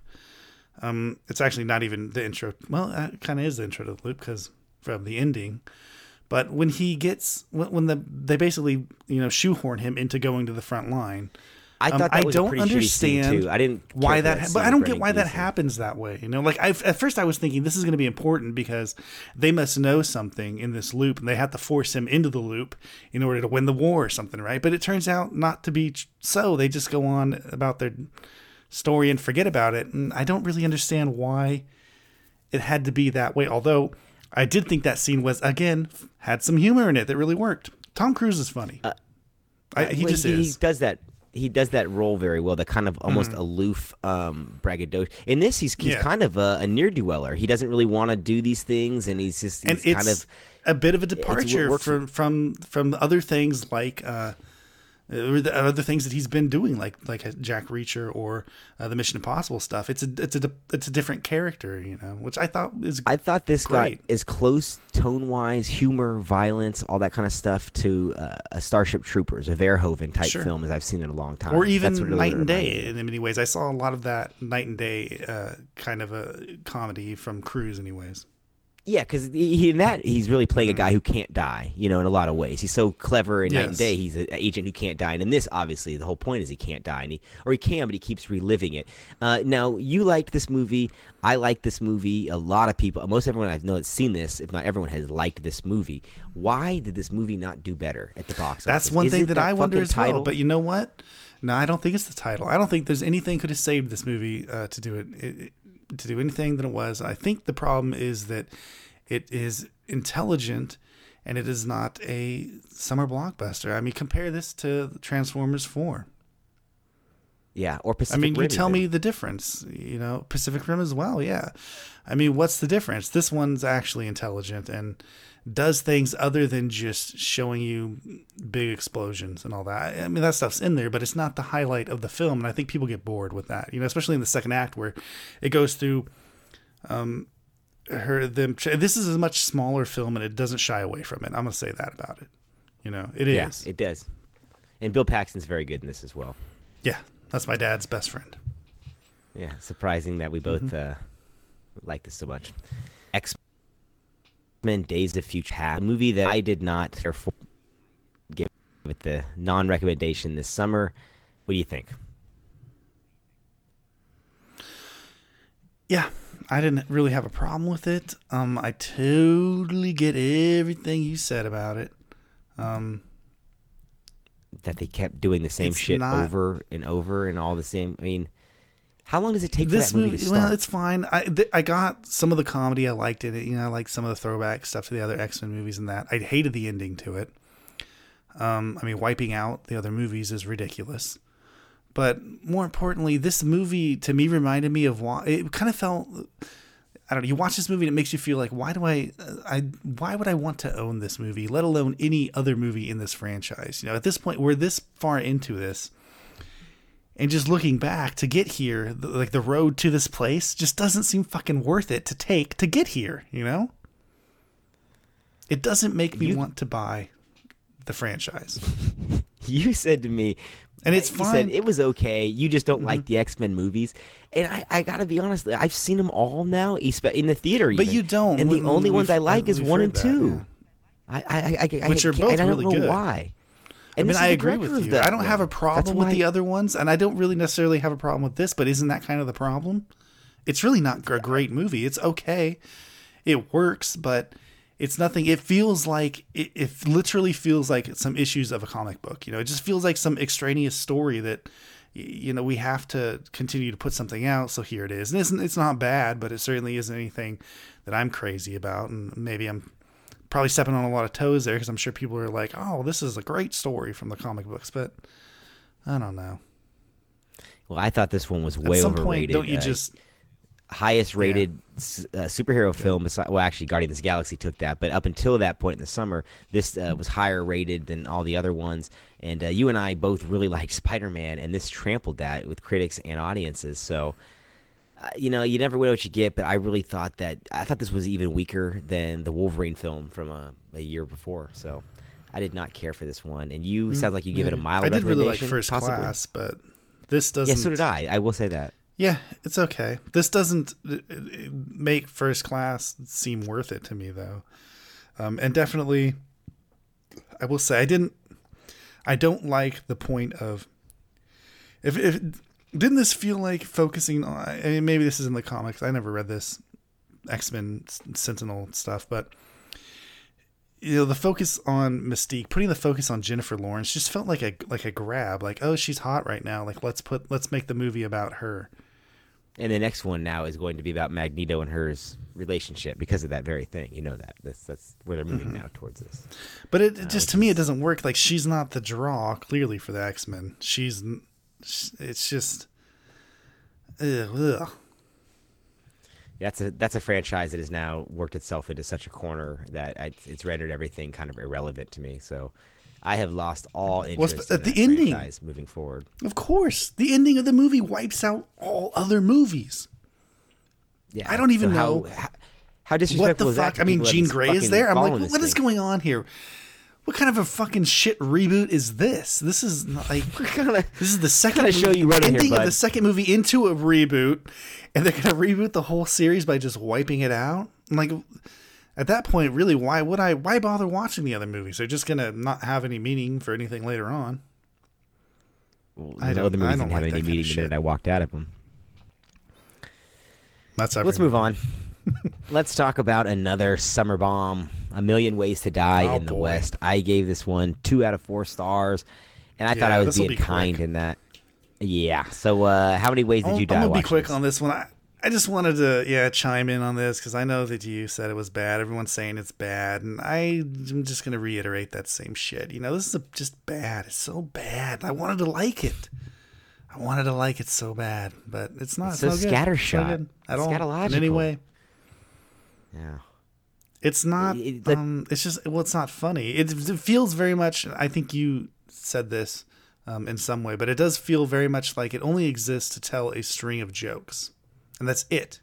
Um, it's actually not even the intro. Well, it kind of is the intro to the loop because from the ending. But when he gets, when, when the they basically you know shoehorn him into going to the front line. I thought um, that I was a don't pretty shitty scene, understand too. I didn't why care for that, that ha- scene but I with don't get Brendan why that Gleeson. happens that way. You know, like I at first I was thinking this is going to be important because they must know something in this loop and they have to force him into the loop in order to win the war or something, right? But it turns out not to be so. They just go on about their story and forget about it, and I don't really understand why it had to be that way. Although I did think that scene was again had some humor in it that really worked. Tom Cruise is funny. Uh, I, he well, just he, is. He does that. He does that role very well. The kind of almost Mhm. aloof, um, braggadocio. In this, he's he's Yeah. kind of a, a near dweller. He doesn't really want to do these things, and he's just he's and it's kind of a bit of a it's- departure works from from from other things like uh, or the other things that he's been doing, like like Jack Reacher or uh, the Mission Impossible stuff. It's a it's a it's a different character, you know, which I thought is I thought this great. got as close tone wise, humor, violence, all that kind of stuff to uh, a Starship Troopers, a Verhoeven type Sure. film as I've seen in a long time. Or even That's what really Night and reminded Day me. in many ways. I saw a lot of that Night and Day uh, kind of a comedy from Cruise, anyways. Yeah, because he, in that he's really playing a guy who can't die, you know, in a lot of ways. He's so clever in Night and Yes. Day. He's an agent who can't die, and in this, obviously, the whole point is he can't die, and he or he can, but he keeps reliving it. Uh, now, you liked this movie. I like this movie. A lot of people, most everyone I know that's seen this, if not everyone, has liked this movie. Why did this movie not do better at the box That's office? one Is thing it that I wonder fucking as title? well. But you know what? No, I don't think it's the title. I don't think there's anything could have saved this movie uh, to do it, it to do anything that it was. I think the problem is that it is intelligent and it is not a summer blockbuster. I mean, compare this to Transformers four. Yeah, or Pacific I mean, you Rim tell even. me the difference. You know, Pacific Rim as well. Yeah, I mean, what's the difference? This one's actually intelligent and does things other than just showing you big explosions and all that. I mean, that stuff's in there, but it's not the highlight of the film, and I think people get bored with that. You know, especially in the second act where it goes through um, her them. This is a much smaller film, and it doesn't shy away from it. I'm gonna say that about it. You know, it is. Yeah, it does. And Bill Paxton's very good in this as well. Yeah, that's my dad's best friend. Yeah, surprising that we both Mm-hmm. uh, like this so much. X-Men Days of Future Past, a movie that I did not therefore give it the non-recommendation this summer. What do you think? Yeah, I didn't really have a problem with it. Um, I totally get everything you said about it. Um, That they kept doing the same It's shit not- over and over and all the same. I mean, how long does it take this for that movie, movie, to start? well, it's fine. I th- I got some of the comedy I liked in it. You know, I liked some of the throwback stuff to the other X-Men movies and that. I hated the ending to it. Um, I mean, wiping out the other movies is ridiculous. But more importantly, this movie to me reminded me of why it kind of felt. I don't know. You watch this movie and it makes you feel like, why do I, I, why would I want to own this movie, let alone any other movie in this franchise? You know, at this point, we're this far into this, and just looking back to get here, the, like the road to this place just doesn't seem fucking worth it to take to get here. You know, it doesn't make me You- want to buy the franchise. You said to me, And it's you fine. said it was okay. You just don't Mm-hmm. like the X-Men movies. And I, I got to be honest, I've seen them all now, espe- in the theater But even. you don't. And the We- only ones we've- I like is we've one heard and that, two. I, I, I, I, Which I are can't- both and I don't really know good. why. I And mean, this I is the agree with director of you. that I don't have a one. problem That's with why- the other ones, and I don't really necessarily have a problem with this, but isn't that kind of the problem? it's really not a great movie. It's okay. It works, but it's nothing. It feels like it, it literally feels like some issues of a comic book. You know, it just feels like some extraneous story that, you know, we have to continue to put something out. So here it is. And it's, it's not bad, but it certainly isn't anything that I'm crazy about. And maybe I'm probably stepping on a lot of toes there because I'm sure people are like, oh, this is a great story from the comic books, but I don't know. Well, I thought this one was way At some overrated. point, don't you uh, just highest rated yeah. uh, superhero film? Well, actually, Guardians of the Galaxy took that, but up until that point in the summer, this uh, was higher rated than all the other ones. And uh, you and I both really liked Spider-Man, and this trampled that with critics and audiences. So, uh, you know, you never know what you get. But I really thought that I thought this was even weaker than the Wolverine film from a, a year before. So, I did not care for this one. And you mm, sound like you give yeah. it a mild I did recommendation. really like First possibly. Class, but this doesn't. Yeah, so did I. I will say that. Yeah, it's okay. This doesn't make First Class seem worth it to me, though. Um, and definitely, I will say I didn't. I don't like the point of. If if didn't this feel like focusing on? I mean, maybe this is in the comics. I never read this X-Men Sentinel stuff, but you know, the focus on Mystique, putting the focus on Jennifer Lawrence, just felt like a like a grab. Like, oh, she's hot right now. Like, let's put let's make the movie about her. And the next one now is going to be about Magneto and her's relationship because of that very thing. You know that. That's that's where they're moving mm-hmm. now towards this. But it, it just, to me, it doesn't work. Like, she's not the draw, clearly, for the X-Men. She's, it's just, ugh. ugh. That's a that's a franchise that has now worked itself into such a corner that I, it's rendered everything kind of irrelevant to me. So I have lost all interest well, in the that ending franchise moving forward. Of course, the ending of the movie wipes out all other movies. Yeah, I don't even so know how, how, how disrespectful what the fuck. I mean, Jean Grey is there. I'm like, what, what is thing? going on here? What kind of a fucking shit reboot is this? This is not like gonna, this is the second show you right ending here, of the second movie into a reboot, and they're gonna reboot the whole series by just wiping it out. I'm like, at that point, really, why would I? Why bother watching the other movies? They're just gonna not have any meaning for anything later on. Well, I don't. The movies didn't have like any meaning the minute I walked out of them. That's Let's move on. Let's talk about another summer bomb. A Million Ways to Die oh, in the boy. West. I gave this one two out of four stars, and I yeah, thought I was being be kind quick. in that. Yeah. So, uh, how many ways did I'm, you die? I'm gonna be quick this? on this one. I, I just wanted to, yeah, chime in on this because I know that you said it was bad. Everyone's saying it's bad, and I, I'm just gonna reiterate that same shit. You know, this is a, just bad. It's so bad. I wanted to like it. I wanted to like it so bad, but it's not. It's it's so no scattershot at all. Scatological. In any way. Yeah. It's not. It, it, um, it's just. Well, it's not funny. It, it feels very much. I think you said this um, in some way, but it does feel very much like it only exists to tell a string of jokes, and that's it.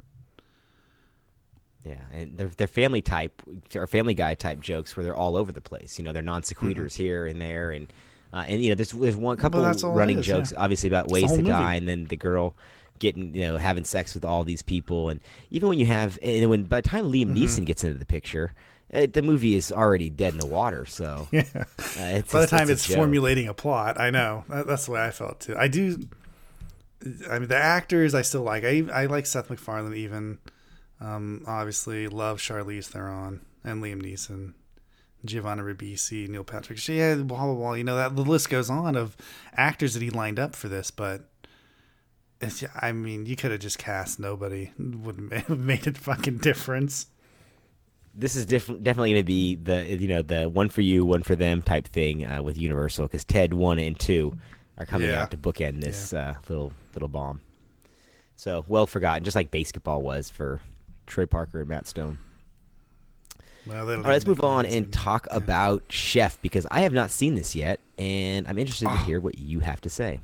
Yeah, and they're, they're family type or Family Guy type jokes where they're all over the place. You know, they're non sequiturs mm-hmm. here and there, and uh, and you know, there's there's one couple running is, jokes, yeah. obviously about it's ways to movie. die, and then the girl getting, you know, having sex with all these people, and even when you have, and when by the time Liam mm-hmm. Neeson gets into the picture, uh, the movie is already dead in the water. So yeah, uh, it's, by the it's, time it's, it's formulating a plot, I know that, that's the way I felt too. I do. I mean, the actors I still like. I I like Seth MacFarlane even. Um, obviously, love Charlize Theron and Liam Neeson, Giovanna Ribisi, Neil Patrick. Yeah, blah blah blah. You know that the list goes on of actors that he lined up for this, but. It's, I mean, you could have just cast nobody. Wouldn't have made a fucking difference. This is diff- definitely going to be the, you know, the one for you, one for them type thing uh, with Universal, because Ted one and two are coming yeah. out to bookend this yeah. uh, little little bomb. So well forgotten, just like Basketball was for Troy Parker and Matt Stone. Well, all right, let's move on and talk yeah. about Chef, because I have not seen this yet, and I'm interested oh. to hear what you have to say.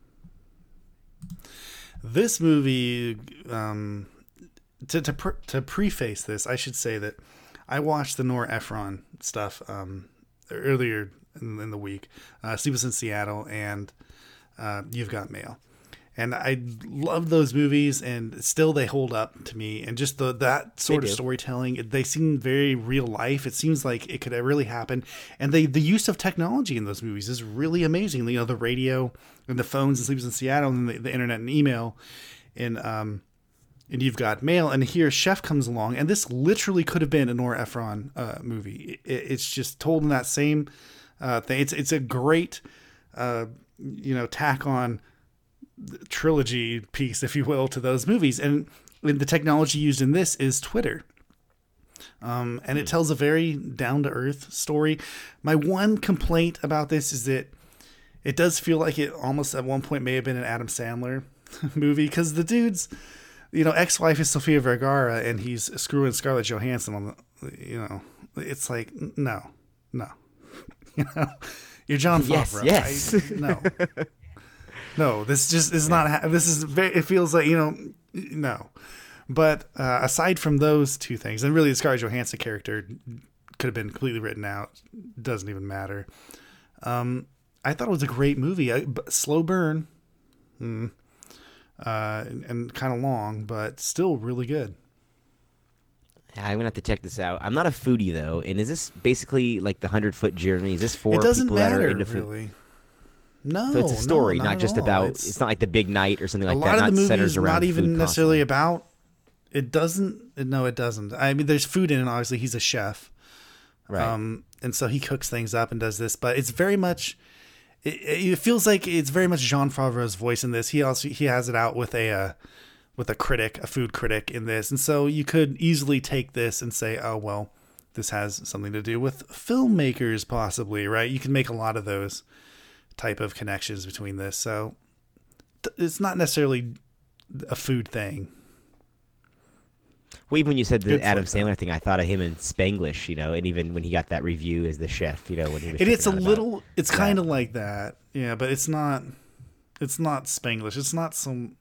This movie, um, to to pre- to preface this, I should say that I watched the Nora Ephron stuff um, earlier in, in the week, uh, Sleepless in Seattle, and uh, You've Got Mail, and I love those movies, and still they hold up to me, and just the that sort of storytelling, they seem very real life. It seems like it could really happen, and they the use of technology in those movies is really amazing. You know, the radio and the phones and Sleepless in Seattle and the, the internet and email in um and you've got male, and here Chef comes along, and this literally could have been a Nora Ephron uh, movie. It, it's just told in that same uh, thing. It's it's a great, uh, you know, tack on trilogy piece, if you will, to those movies. And, and the technology used in this is Twitter. Um, and it tells a very down-to-earth story. My one complaint about this is that it does feel like it almost at one point may have been an Adam Sandler movie, because the dude's, you know, ex-wife is Sofia Vergara, and he's screwing Scarlett Johansson on the, you know, it's like, no, no, you know, you're John Favreau. Yes, yes. I, no, no, this just is not, this is very, it feels like, you know, no. But uh, aside from those two things, and really the Scarlett Johansson character could have been completely written out, doesn't even matter. Um, I thought it was a great movie. I, slow burn, mm, uh, and, and kind of long, but still really good. I'm gonna have to check this out. I'm not a foodie though, and is this basically like the hundred foot journey? Is this for it doesn't people matter, that are into really. food? No, so it's a story, no, not, not just all. about. It's, it's not like the big night or something like a that. lot of not the movie centers is around not even food necessarily constantly. about. It doesn't. No, it doesn't. I mean, there's food in it. Obviously, he's a chef, right? Um, and so he cooks things up and does this. But it's very much. It, it feels like it's very much Jon Favreau's voice in this. He also he has it out with a uh, with a critic, a food critic in this, and so you could easily take this and say, oh well, this has something to do with filmmakers, possibly, right? You can make a lot of those type of connections between this. So th- it's not necessarily a food thing. Well, even when you said the Good Adam flavor. Sandler thing, I thought of him in Spanglish, you know, and even when he got that review as the chef, you know, when he was. And it's a talking about little, it's that. kind of like that, yeah, but it's not, it's not Spanglish. It's not some,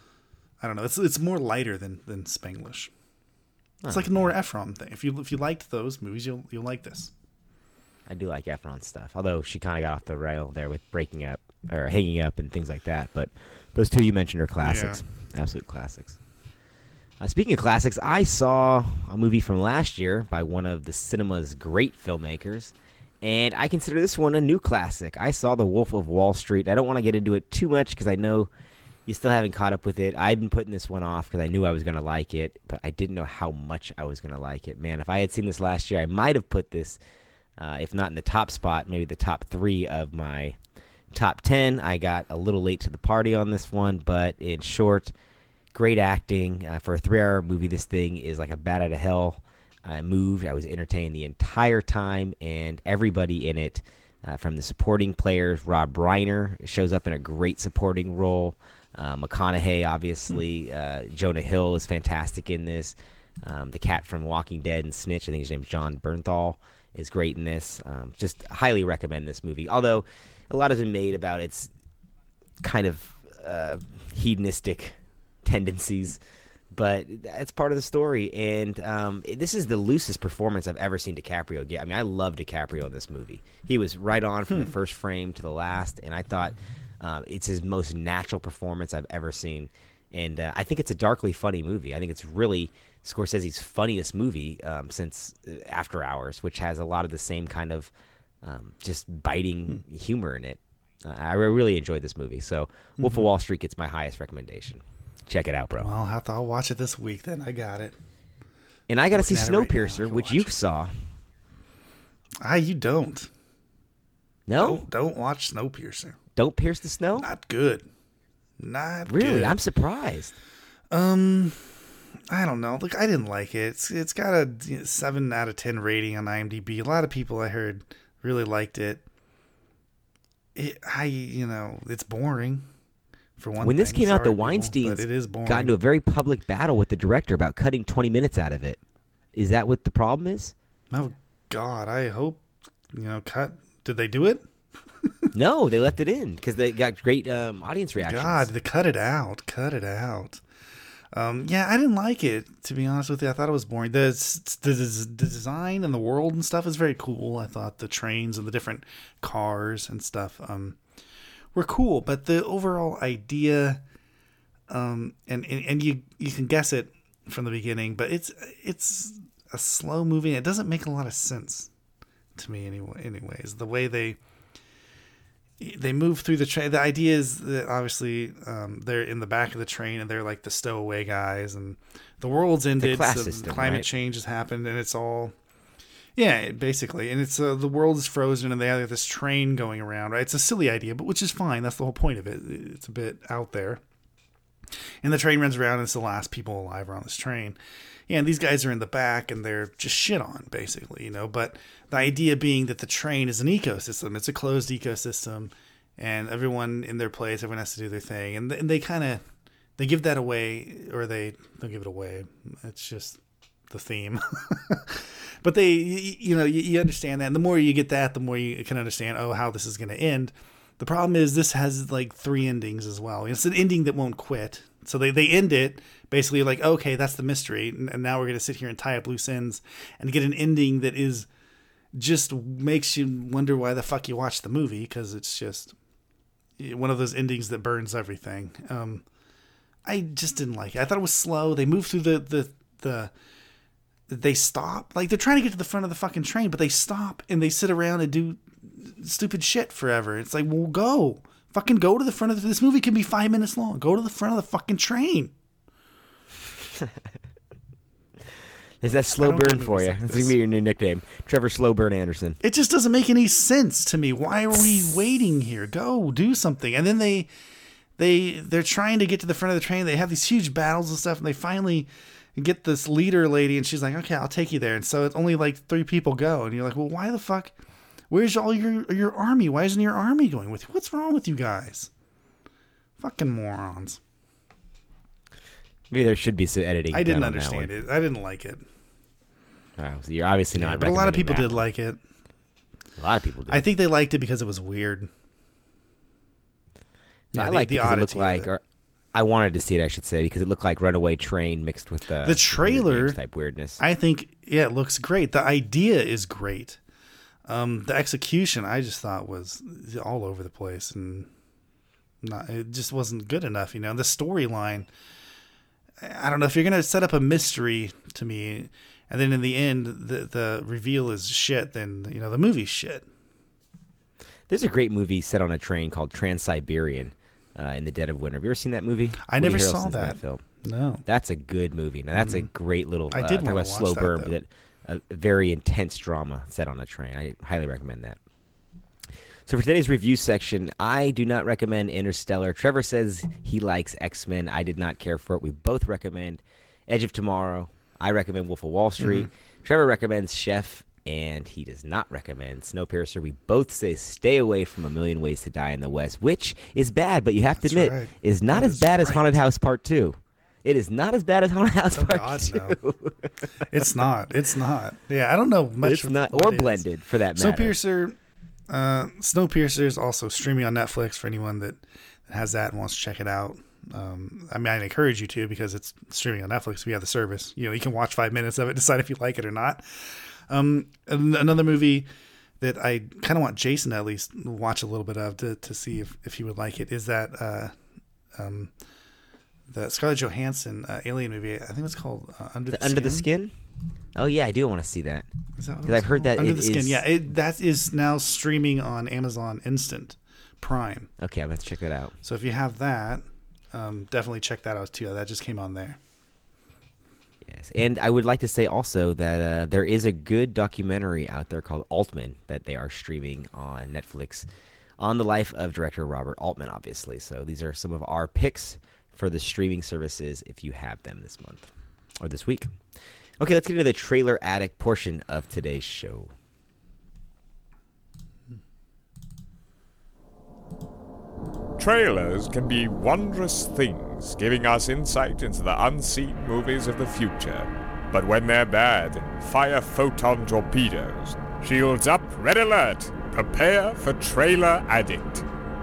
I don't know. It's it's more lighter than than Spanglish. It's Oh, like a Nora Ephron thing. If you if you liked those movies, you'll you'll like this. I do like Efron stuff, although she kind of got off the rail there with breaking up or hanging up and things like that. But those two you mentioned are classics, absolute classics. Uh, speaking of classics, I saw a movie from last year by one of the cinema's great filmmakers, and I consider this one a new classic. I saw The Wolf of Wall Street. I don't want to get into it too much because I know you still haven't caught up with it. I've been putting this one off because I knew I was going to like it, but I didn't know how much I was going to like it. Man, if I had seen this last year, I might have put this, uh, if not in the top spot, maybe the top three of my top ten. I got a little late to the party on this one, but in short, great acting. Uh, for a three-hour movie, this thing is like a bat out of hell. I moved. I was entertained the entire time, and everybody in it, uh, from the supporting players, Rob Reiner shows up in a great supporting role. Uh, McConaughey, obviously. Uh, Jonah Hill is fantastic in this. Um, the cat from Walking Dead and Snitch, I think his name's John Bernthal, is great in this. Um, just highly recommend this movie. Although a lot has been made about its kind of uh, hedonistic tendencies, but it's part of the story. And um, this is the loosest performance I've ever seen DiCaprio get. I mean, I love DiCaprio in this movie. He was right on from Hmm. the first frame to the last, and I thought uh, it's his most natural performance I've ever seen. And uh, I think it's a darkly funny movie. I think it's really Scorsese's funniest movie um, since After Hours, which has a lot of the same kind of um, just biting humor in it. Uh, I really enjoyed this movie. So Wolf of Wall Street gets my highest recommendation. Check it out, bro. Well, I'll have to I'll watch it this week then. I got it. And I got to see Looking at it right now. I Snowpiercer, can which watch you it. saw. Ah, you don't. No? Don't, don't watch Snowpiercer. Don't pierce the snow? Not good. Not Really? good. I'm surprised. Um, I don't know. Look, I didn't like it. It's it's got a you know, seven out of ten rating on IMDb. A lot of people I heard really liked it. It, I you know, it's boring. For one When this thing. came out, the Sorry, people, but Weinsteins it is boring. got into a very public battle with the director about cutting twenty minutes out of it. Is that what the problem is? Oh God, I hope you know. Cut. Did they do it? No, they left it in because they got great um, audience reactions. God, they cut it out. Cut it out. Um, yeah, I didn't like it, to be honest with you. I thought it was boring. The, the, the design and the world and stuff is very cool. I thought the trains and the different cars and stuff um, were cool. But the overall idea, um, and, and, and you, you can guess it from the beginning, but it's it's a slow movie. It doesn't make a lot of sense to me anyway. Anyways, the way they... they move through the train. The idea is that obviously um, they're in the back of the train and they're like the stowaway guys, and the world's ended. class So system, climate right? change has happened, and it's all yeah, basically. And it's uh, the world is frozen, and they have this train going around. Right, it's a silly idea, but which is fine. That's the whole point of it. It's a bit out there. And the train runs around, and it's the last people alive are on this train. Yeah, and these guys are in the back, and they're just shit on, basically, you know. But the idea being that the train is an ecosystem. It's a closed ecosystem, and everyone in their place, everyone has to do their thing. And, and they kind of, they give that away, or they don't give it away. It's just the theme. But they, you know, you, you understand that. And the more you get that, the more you can understand, oh, how this is going to end. The problem is this has like three endings as well. It's an ending that won't quit. So they, they end it basically like, okay, that's the mystery. And now we're going to sit here and tie up loose ends and get an ending that is just makes you wonder why the fuck you watched the movie. Because it's just one of those endings that burns everything. Um, I just didn't like it. I thought it was slow. They moved through the, the, the, they stop. Like they're trying to get to the front of the fucking train, but they stop and they sit around and do stupid shit forever. It's like, well, go fucking go to the front of the, this movie can be five minutes long. Go to the front of the fucking train. Is that Slow Burn for you? That's gonna be your new nickname, Trevor Slow Burn Anderson. It just doesn't make any sense to me. Why are we waiting here? Go do something. And then they, they, they're trying to get to the front of the train. They have these huge battles and stuff, and they finally get this leader lady, and she's like, "Okay, I'll take you there." And so it's only like three people go, and you're like, "Well, why the fuck? Where's all your your army? Why isn't your army going with you? What's wrong with you guys? Fucking morons." Maybe there should be some editing. I didn't done on that understand one. it. I didn't like it. Wow, so you're obviously Yeah, not. but a lot of recommending people that did one. like it. A lot of people did. I think they liked it because it was weird. No, Yeah, I the- liked the it because it looked oddity of like, it. or I wanted to see it, I should say, because it looked like Runaway Train mixed with the The trailer type weirdness. I think, yeah, it looks great. The idea is great. Um, the execution, I just thought was all over the place, and not, it just wasn't good enough. You know, the storyline. I don't know if you're gonna set up a mystery to me, and then in the end, the the reveal is shit. Then you know the movie's shit. There's a great movie set on a train called Trans-Siberian uh, in the Dead of Winter. Have you ever seen that movie? I Woody never saw Harrelson's in that. film. No, That's a good movie. Now that's a great little. I uh, did talk wanna about watch slow that, burn, though. but a very intense drama set on a train. I highly recommend that. So for today's review section, I do not recommend Interstellar. Trevor says he likes X-Men. I did not care for it. We both recommend Edge of Tomorrow. I recommend Wolf of Wall Street. Mm-hmm. Trevor recommends Chef, and he does not recommend Snowpiercer. We both say stay away from A Million Ways to Die in the West, which is bad, but you have to That's admit right. is not That as is bad as great. Haunted House Part two. It is not as bad as Haunted House Oh, Part God, two. no. It's not. It's not. Yeah, I don't know much. It's of not, what or it is. blended for that matter. Snowpiercer, uh, Snowpiercer is also streaming on Netflix for anyone that has that and wants to check it out. Um, I mean, I encourage you to because it's streaming on Netflix. We have the service. You know, you can watch five minutes of it, decide if you like it or not. Um, an- another movie that I kind of want Jason to at least watch a little bit of to, to see if, if he would like it is that uh, um, the Scarlett Johansson uh, alien movie. I think it's called uh, Under the, The Under the Skin. Skin? Oh, yeah, I do want to see that. Is that what 'Cause it's I've heard called? that Under it the Skin. is- Yeah, it, that is now streaming on Amazon Instant Prime. Okay, I'm going to check that out. So if you have that, um, definitely check that out too. That just came on there. Yes, and I would like to say also that uh, there is a good documentary out there called Altman that they are streaming on Netflix on the life of director Robert Altman, obviously. So these are some of our picks for the streaming services if you have them this month or this week. Okay, let's get into the trailer addict portion of today's show. Trailers can be wondrous things, giving us insight into the unseen movies of the future. But when they're bad, fire photon torpedoes. Shields up, red alert. Prepare for Trailer Addict.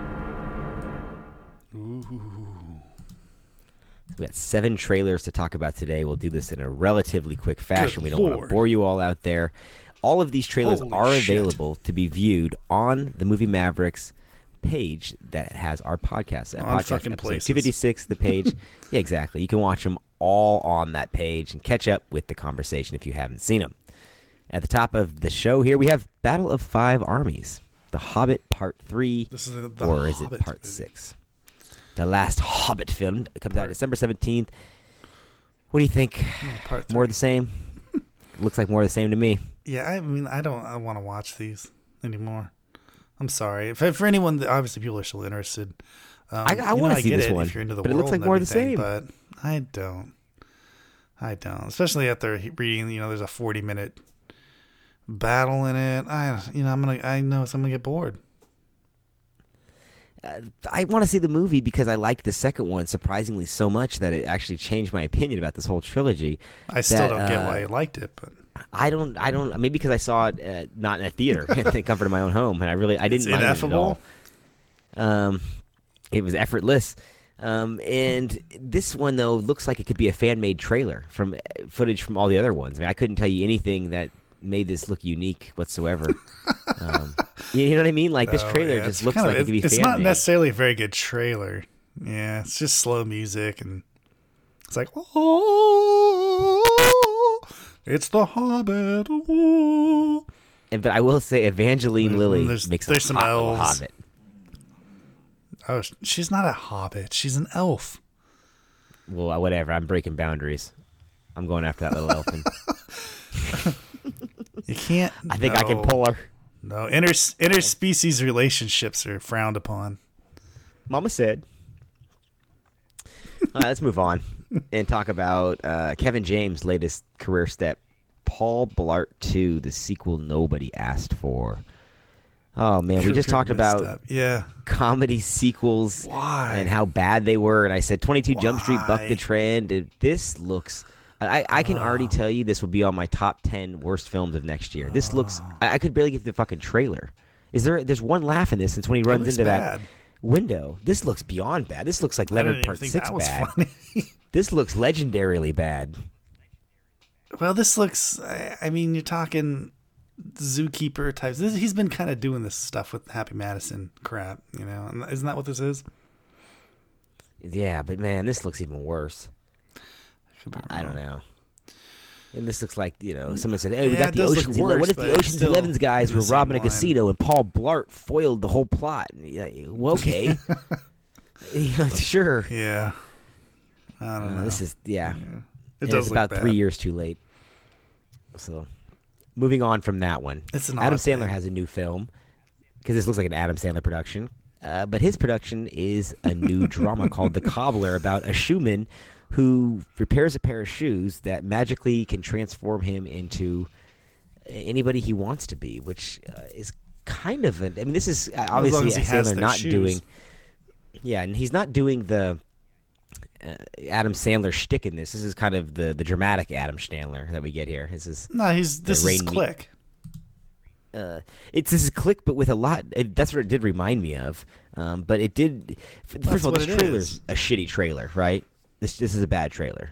We got seven trailers to talk about today. We'll do this in a relatively quick fashion. Good we don't want to Lord. bore you all out there. All of these trailers Holy are shit. available to be viewed on the Movie Mavericks page that has our podcast. At On podcast fucking episode places. two fifty-six, the page. Yeah, exactly. You can watch them all on that page and catch up with the conversation if you haven't seen them. At the top of the show here, we have Battle of Five Armies. The Hobbit Part Three, This is the, the or is Hobbit it Part movie. Six? The last Hobbit film comes out December seventeenth. What do you think? Part More of the same? Looks like more of the same to me. Yeah, I mean, I don't I want to watch these anymore. I'm sorry. If for anyone, that, obviously people are still interested. Um, I, I you know, want to see get this it one, if you're into the but it world looks like and more of the everything, same. But I don't. I don't. Especially after reading, you know, there's a forty minute battle in it. I, you know, I'm gonna. I know I'm gonna get bored. Uh, I want to see the movie because I liked the second one surprisingly so much that it actually changed my opinion about this whole trilogy. I still that, don't get uh, why you liked it, but I don't. I don't. Maybe because I saw it uh, not in a theater, in the comfort of my own home, and I really I didn't It's mind ineffable. it at all. Um, it was effortless. Um, and this one though looks like it could be a fan made trailer from uh, footage from all the other ones. I mean, I couldn't tell you anything that made this look unique whatsoever. um, you know what I mean? Like this Oh, trailer yeah, just it's looks kind like of, it could be It's fan not made. necessarily a very good trailer. Yeah, it's just slow music and it's like, oh, it's the Hobbit. Oh. And, but I will say, Evangeline There's- Lilly there's- makes there's a some hot little elves. Hobbit. Oh, she's not a hobbit. She's an elf. Well, uh, whatever. I'm breaking boundaries. I'm going after that little elfin. You can't. I think I can no. pull her. No, inter interspecies relationships are frowned upon. Mama said. All right, let's move on and talk about uh, Kevin James' latest career step, Paul Blart two, the sequel nobody asked for. Oh man, we just talked Messed about up. Yeah. comedy sequels Why? and how bad they were, and I said twenty-two Jump Street bucked Why? the trend. And this looks. I, I can already tell you this will be on my top ten worst films of next year. This looks. I, I could barely get the fucking trailer. Is there? There's one laugh in this since when he runs looks into bad. that window. This looks beyond bad. This looks like I Leonard didn't even Part think Six that was bad. funny. This looks legendarily bad. Well, this looks. I, I mean, you're talking zookeeper types. This, he's been kind of doing this stuff with Happy Madison crap, you know. And isn't that what this is? Yeah, but man, this looks even worse. Could be I don't wrong. know. And this looks like, you know, someone said, hey, we Yeah, got it the does look Ocean's Eleven. worse, What if but the it's Ocean's still Eleven's guys the were same robbing a line. casino and Paul Blart foiled the whole plot? Yeah, well, okay. Yeah, sure. Yeah. I don't Uh, know. this is, yeah. It And does it's look about bad. three years too late. So, moving on from that one. It's an Adam odd Sandler thing. has a new film because this looks like an Adam Sandler production. Uh, but his production is a new drama called The Cobbler about a shoeman who repairs a pair of shoes that magically can transform him into anybody he wants to be, which uh, is kind of an. I mean, this is uh, As long obviously as he has Sandler the not shoes. doing. Yeah, and he's not doing the uh, Adam Sandler shtick in this. This is kind of the the dramatic Adam Sandler that we get here. This is No, he's the this is Rain Me- Click. uh, it's this is Click, but with a lot. It, that's what it did remind me of. Um, but it did. f- First That's of all, what this it trailer's is. a shitty trailer, right? This this is a bad trailer.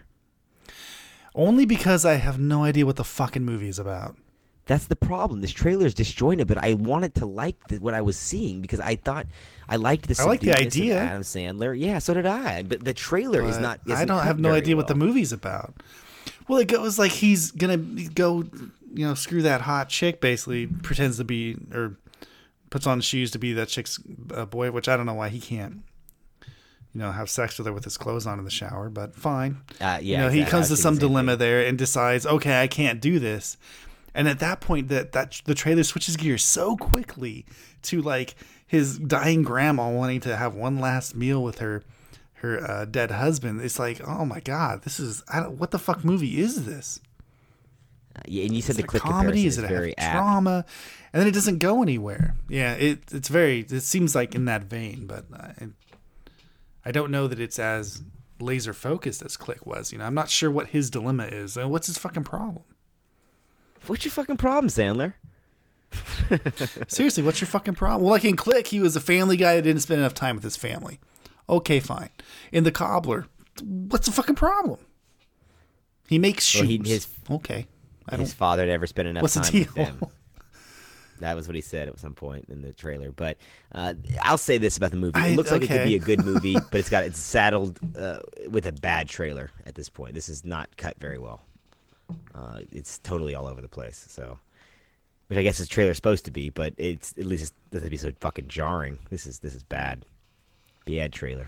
Only because I have no idea what the fucking movie is about. That's the problem. This trailer is disjointed, but I wanted to like the, what I was seeing because I thought I liked the I like the subduedness of idea. Adam Sandler. Yeah, so did I. But the trailer is But not. I isn't don't cut have no very idea what the well. movie's about. Well, it goes like he's gonna go, you know, screw that hot chick. Basically, pretends to be or puts on shoes to be that chick's uh, boy, which I don't know why he can't, you know, have sex with her with his clothes on in the shower. But fine. Uh, yeah, you know, he exactly. I comes was to thinking some the same dilemma thing. there and decides, okay, I can't do this. And at that point, that that the trailer switches gears so quickly to like his dying grandma wanting to have one last meal with her her uh, dead husband. It's like, oh my god, this is I don't, what the fuck movie is this? Uh, yeah, and you said Is the it a Click comedy? comparison Is is it a very have apt. drama? And then it doesn't go anywhere. Yeah, it it's very. It seems like in that vein, but I, I don't know that it's as laser focused as Click was. You know, I'm not sure what his dilemma is. And what's his fucking problem? What's your fucking problem, Sandler? Seriously, what's your fucking problem? Well, like in Click, he was a family guy that didn't spend enough time with his family. Okay, fine. In The Cobbler, what's the fucking problem? He makes shoes. Well, he- his- okay. I His don't, father never spent enough what's the time with deal? them. That was what he said at some point in the trailer. But uh, I'll say this about the movie: it I- looks like it could okay. be a good movie, but it's got it's saddled uh, with a bad trailer at this point. This is not cut very well. Uh, it's totally all over the place. So, which I guess the trailer's supposed to be, but it's at least it doesn't be so fucking jarring. This is this is bad, bad trailer.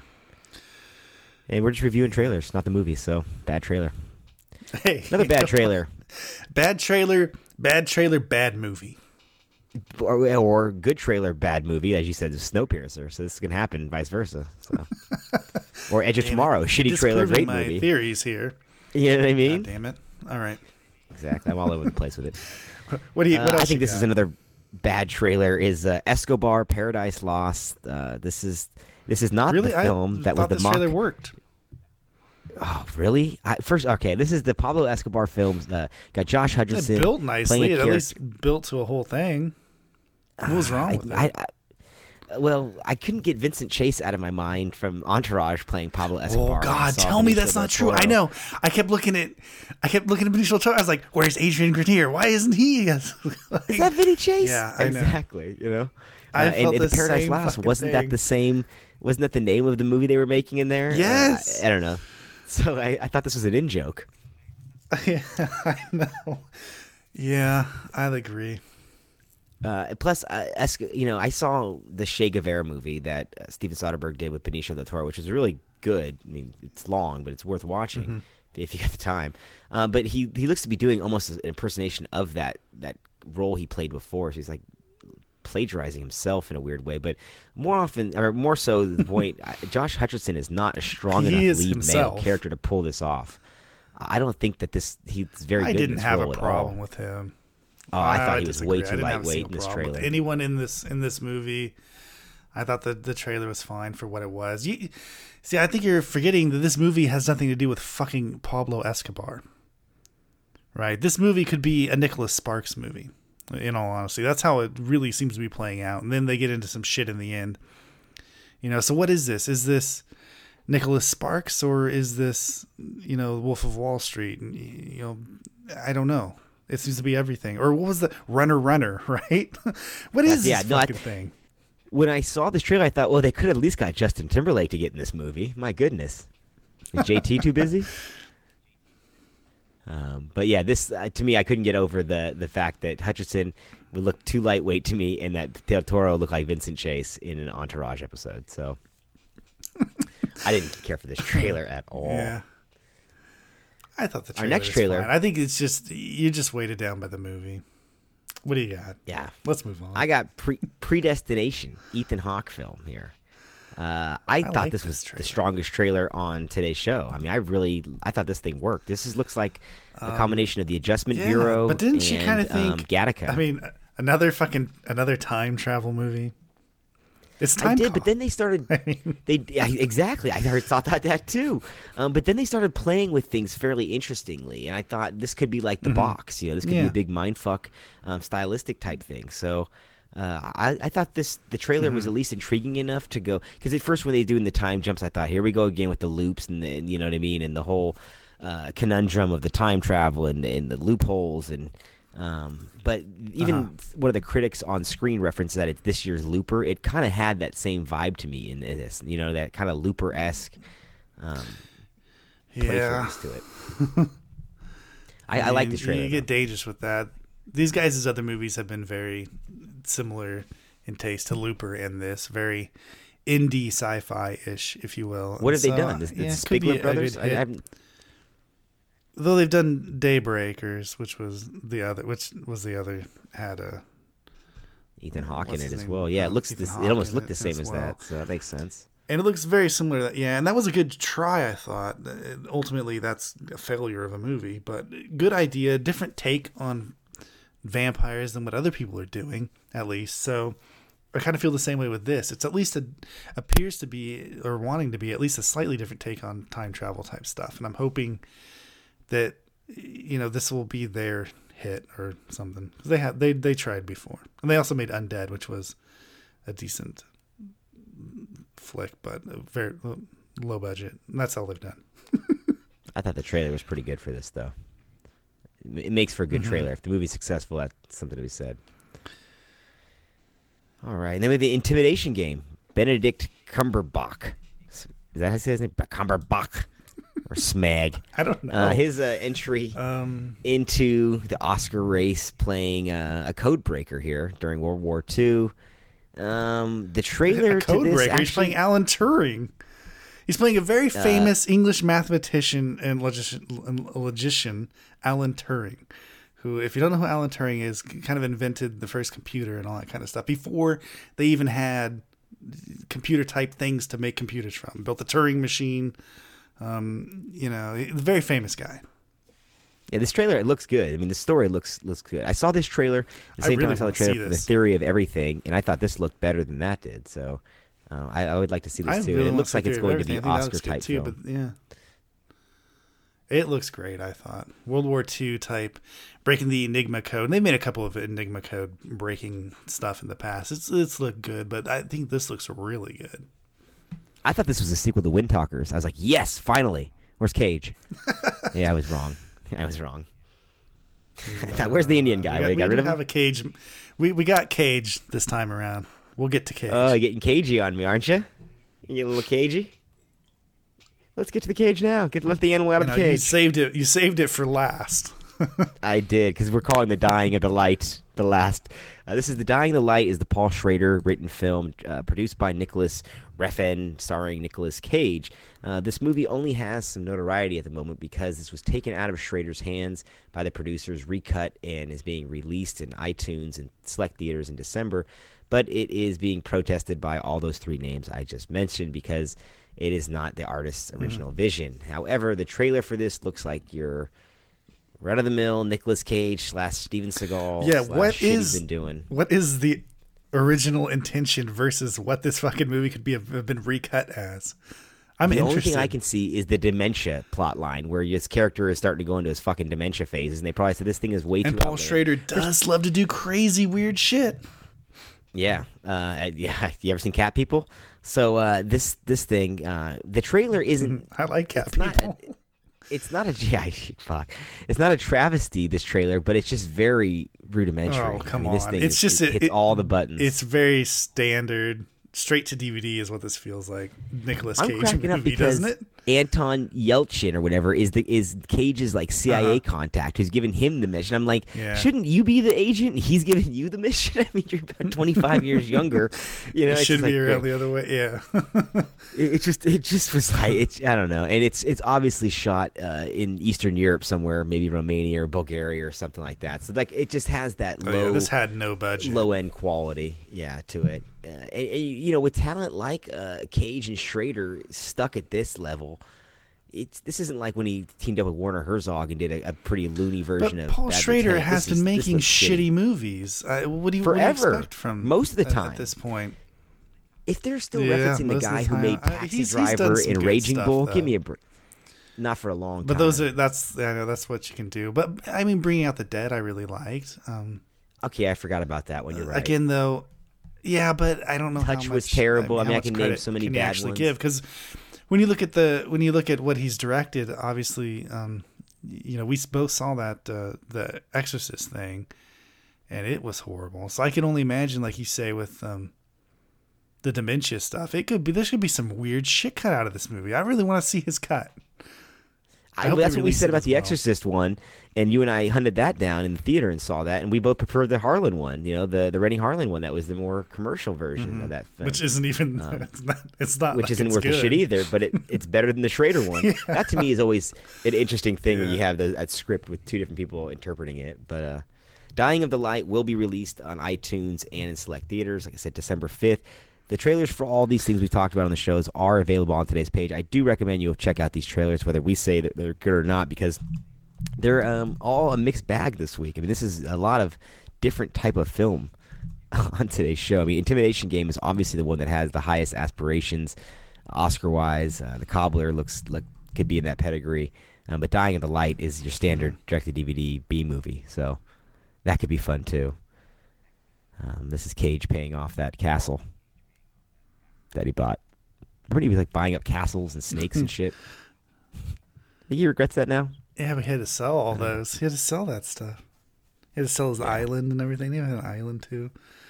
And we're just reviewing trailers, not the movie, so bad trailer. Hey, another bad trailer. Bad trailer, bad trailer, bad movie. Or, or good trailer, bad movie, as you said, Snowpiercer. So this can happen, vice versa. So. Or Edge of Tomorrow, shitty trailer, great my movie. Theories here. You know what I mean? God damn it! All right. Exactly. I'm all over the place with it. What do you? What uh, else I think you this got? is another bad trailer. Is uh, Escobar: Paradise Lost? Uh, this is this is not really? the film I that was thought the this mock. trailer worked. Oh, really? I, first, okay, this is the Pablo Escobar films. Uh, got Josh Hutcherson. It built nicely. It at character. least built to a whole thing. What was wrong I, with it? I, I, well, I couldn't get Vincent Chase out of my mind from Entourage playing Pablo Escobar. Oh God! Tell me that's not true. I know. I kept looking at, I kept looking at Benicio del Toro. I was like, "Where's Adrian Grenier? Why isn't he?" like, is that Vinny Chase? Yeah, I know. Exactly. You know, I uh, felt and, and the the Paradise same Lost fucking wasn't thing. that the same? Wasn't that the name of the movie they were making in there? Yes. Uh, I, I don't know. So I, I thought this was an in joke. Yeah, I know. Yeah, I agree. Uh, plus, uh, Es- you know, I saw the Che Guevara movie that uh, Steven Soderbergh did with Benicio del Toro, which was really good. I mean, it's long, but it's worth watching Mm-hmm. if you get the time. Uh, but he, he looks to be doing almost an impersonation of that that role he played before. So he's like plagiarizing himself in a weird way. But more often, or more so, the point, I- Josh Hutcherson is not a strong He enough is lead himself. male character to pull this off. I don't think that this he's very I good in didn't this have a role at all. problem with him. Oh, I thought I he was disagree. way I too didn't have a lightweight single in this problem with trailer. anyone in this in this movie. I thought that the trailer was fine for what it was. You, see, I think you're forgetting that this movie has nothing to do with fucking Pablo Escobar. Right? This movie could be a Nicholas Sparks movie. In all honesty, that's how it really seems to be playing out. And then they get into some shit in the end. You know, so what is this? Is this Nicholas Sparks or is this, you know, Wolf of Wall Street? And, you know, I don't know. It seems to be everything. Or what was the Runner Runner, right? What is Yeah, this no, I- fucking thing? When I saw this trailer, I thought, well, they could have at least got Justin Timberlake to get in this movie. My goodness. Is J T too busy? Um, but yeah, this uh, to me, I couldn't get over the the fact that Hutcherson would look too lightweight to me, and that Del Toro looked like Vincent Chase in an Entourage episode. So I didn't care for this trailer at all. Yeah. I thought the Our trailer next was trailer- fine. I think it's just, you're just weighted down by the movie. What do you got? Yeah, Let's move on. I got pre- Predestination, Ethan Hawke film here. Uh, I, thought like this this was trailer. the strongest trailer on today's show. I mean, I really, I thought this thing worked. This is, looks like a combination of the Adjustment Yeah, Bureau. but didn't you and, kind of think, um, Gattaca? I mean, another fucking, another time travel movie? It's time I did, cop. but then they started. They yeah, exactly. I heard thought that that too. Um, but then they started playing with things fairly interestingly, and I thought this could be like the box. You know, this could be Yeah. a big mindfuck, um, stylistic type thing. So. Uh, I, I thought this the trailer was at least intriguing enough to go, because at first when they do in the time jumps, I thought, here we go again with the loops and, the, and you know what I mean, and the whole uh, conundrum of the time travel and, and the loopholes and um, but even Uh-huh. one of the critics on Screen referenced that it's this year's Looper. It kind of had that same vibe to me in, in this, you know, that kind of Looper esque um, Yeah. playfulness to it. I, I like the You- trailer. You get dangerous with that. These guys' other movies have been very similar in taste to Looper and this. Very indie sci-fi ish, if you will. What have they So, done? The, the yeah, it could be Spiegler a brothers? good I, I hit. haven't. Though they've done Daybreakers, which was the other, which was the other had a Ethan Hawke in What's it his as name? well. Yeah, it Uh, looks. Ethan This, Hawke it almost in looked it the same as as well. that, so that makes sense. and it looks very similar. To that, yeah, and that was a good try. I thought. Uh, Ultimately, that's a failure of a movie, but good idea, different take on vampires than what other people are doing, at least. So I kind of feel the same way with this. It's at least a appears to be, or wanting to be, at least a slightly different take on time travel type stuff, and I'm hoping that, you know, this will be their hit or something, because they had they they tried before, and they also made Undead, which was a decent flick, but very low budget. And that's all they've done. I thought the trailer was pretty good for this, though. It makes for a good Mhm. trailer. If the movie's successful, that's something to be said. All right, and then we have the Intimidation game. Benedict Cumberbatch. Is that how you say his name? Cumberbatch. or Smeg. I don't know. Uh, his uh, entry um, into the Oscar race, playing uh, a code breaker here during World War Two. Um, the trailer a code to this breaker. actually, He's playing Alan Turing. He's playing a very famous uh, English mathematician and logician, logician, Alan Turing, who, if you don't know who Alan Turing is, kind of invented the first computer and all that kind of stuff before they even had computer type things to make computers from. Built the Turing machine. Um, you know, a very famous guy. Yeah, this trailer, it looks good. I mean, the story looks looks good. I saw this trailer at the same really time I saw the trailer for The Theory of Everything, and I thought this looked better than that did. So uh, I, I would like to see this I too. Really it looks like it's going to be Oscar type too, film. But yeah, it looks great. I thought World War Two type, breaking the Enigma code. And they made a couple of Enigma code breaking stuff in the past. It's it's looked good, but I think this looks really good. I thought this was a sequel to Wind Talkers. I was like, yes, finally. Where's Cage? Yeah, I was wrong. I was wrong. thought, Where's the Indian guy? We got, we got we rid of him? Have a Cage. We we got Cage this time around. We'll get to Cage. Oh, you're getting cagey on me, aren't you? You get a little cagey? Let's get to the cage now. Get let the animal out you of know, the cage. You saved it. You saved it for last. I did, because we're calling The Dying of the Light the last. Uh, this is The Dying of the Light is the Paul Schrader written film uh, produced by Nicholas Refn, starring Nicolas Cage. Uh, this movie only has some notoriety at the moment because this was taken out of Schrader's hands by the producers, recut, and is being released in iTunes and select theaters in December. But it is being protested by all those three names I just mentioned because it is not the artist's original mm-hmm. vision. However, the trailer for this looks like your run-of-the-mill Nicolas Cage slash Steven Seagal. Yeah, slash what shit is he's been doing? What is the original intention versus what this fucking movie could be have been recut as? I'm the interested. only thing I can see is the dementia plot line where his character is starting to go into his fucking dementia phases, and they probably said this thing is way and too. And Paul out there. Schrader does love to do crazy weird shit. Yeah, uh, yeah. You ever seen Cat People? So uh, this this thing, uh, the trailer isn't. I like Cat it's People. Not, it's not a yeah, fuck. It's not a travesty. This trailer, but it's just very rudimentary. Oh come I mean, on! This thing it's is, just it, it, hits it, all the buttons. It's very standard. Straight to D V D is what this feels like. Nicolas Cage I'm cracking up movie, because doesn't it? Anton Yelchin or whatever is the is Cage's like C I A uh-huh. contact who's giving him the mission. I'm like, yeah. shouldn't you be the agent? And he's giving you the mission. I mean, you're about twenty-five years younger. You know, it it's should be like, around the other way. Yeah. it, it just it just was like it's I don't know, and it's it's obviously shot uh, in Eastern Europe somewhere, maybe Romania or Bulgaria or something like that. So like it just has that oh, low. Yeah, this had no budget, low end quality, yeah, to it. Uh, and, and, you know, with talent like uh, Cage and Schrader stuck at this level, it's this isn't like when he teamed up with Werner Herzog and did a, a pretty loony version but of Paul Bad Schrader Lieutenant. has This been is- making this looks shitty shitty. movies. Uh, what do you, Forever. what do you expect from Most of the at, time. at this point? If they're still Yeah, referencing the most of guy the who time. made I- Taxi he's- he's done Driver some and good Raging stuff, Bull, though. give me a break. Not for a long time. But those are that's I know that's what you can do. But I mean, Bringing Out the Dead, I really liked. Um, okay, I forgot about that one. You're right. Again, though, yeah, but I don't know. Touch how much, was terrible. I how mean, I much can name credit so many can you bad actually ones. give because when you look at the when you look at what he's directed, obviously, um, you know, we both saw that uh, the Exorcist thing, and it was horrible. So I can only imagine, like you say, with um, the dementia stuff, it could be there should be some weird shit cut out of this movie. I really want to see his cut. I, hope that's they what we release said it about as the well. Exorcist one, and you and I hunted that down in the theater and saw that, and we both preferred the Harlan one. You know, the the Rennie Harlan one. That was the more commercial version Mhm. of that film, Which isn't even Um, it's not it's not which like isn't it's worth a good. shit either. But it, it's better than the Schrader one. Yeah. That to me is always an interesting thing when Yeah. you have the, that script with two different people interpreting it. But uh, Dying of the Light will be released on iTunes and in select theaters. Like I said, December fifth. The trailers for all these things we talked about on the shows are available on today's page. I do recommend you check out these trailers, whether we say that they're good or not, because they're um, all a mixed bag this week. I mean, this is a lot of different type of film on today's show. I mean, Intimidation Game is obviously the one that has the highest aspirations Oscar-wise. Uh, the Cobbler looks like could be in that pedigree, um, but Dying of the Light is your standard direct-to-D V D B movie, so that could be fun too. Um, this is Cage paying off that castle that he bought. Remember he was like buying up castles and snakes and shit. Think he regrets that now? Yeah, but he had to sell all those. He had to sell that stuff. He had to sell his island and everything. He had an island too.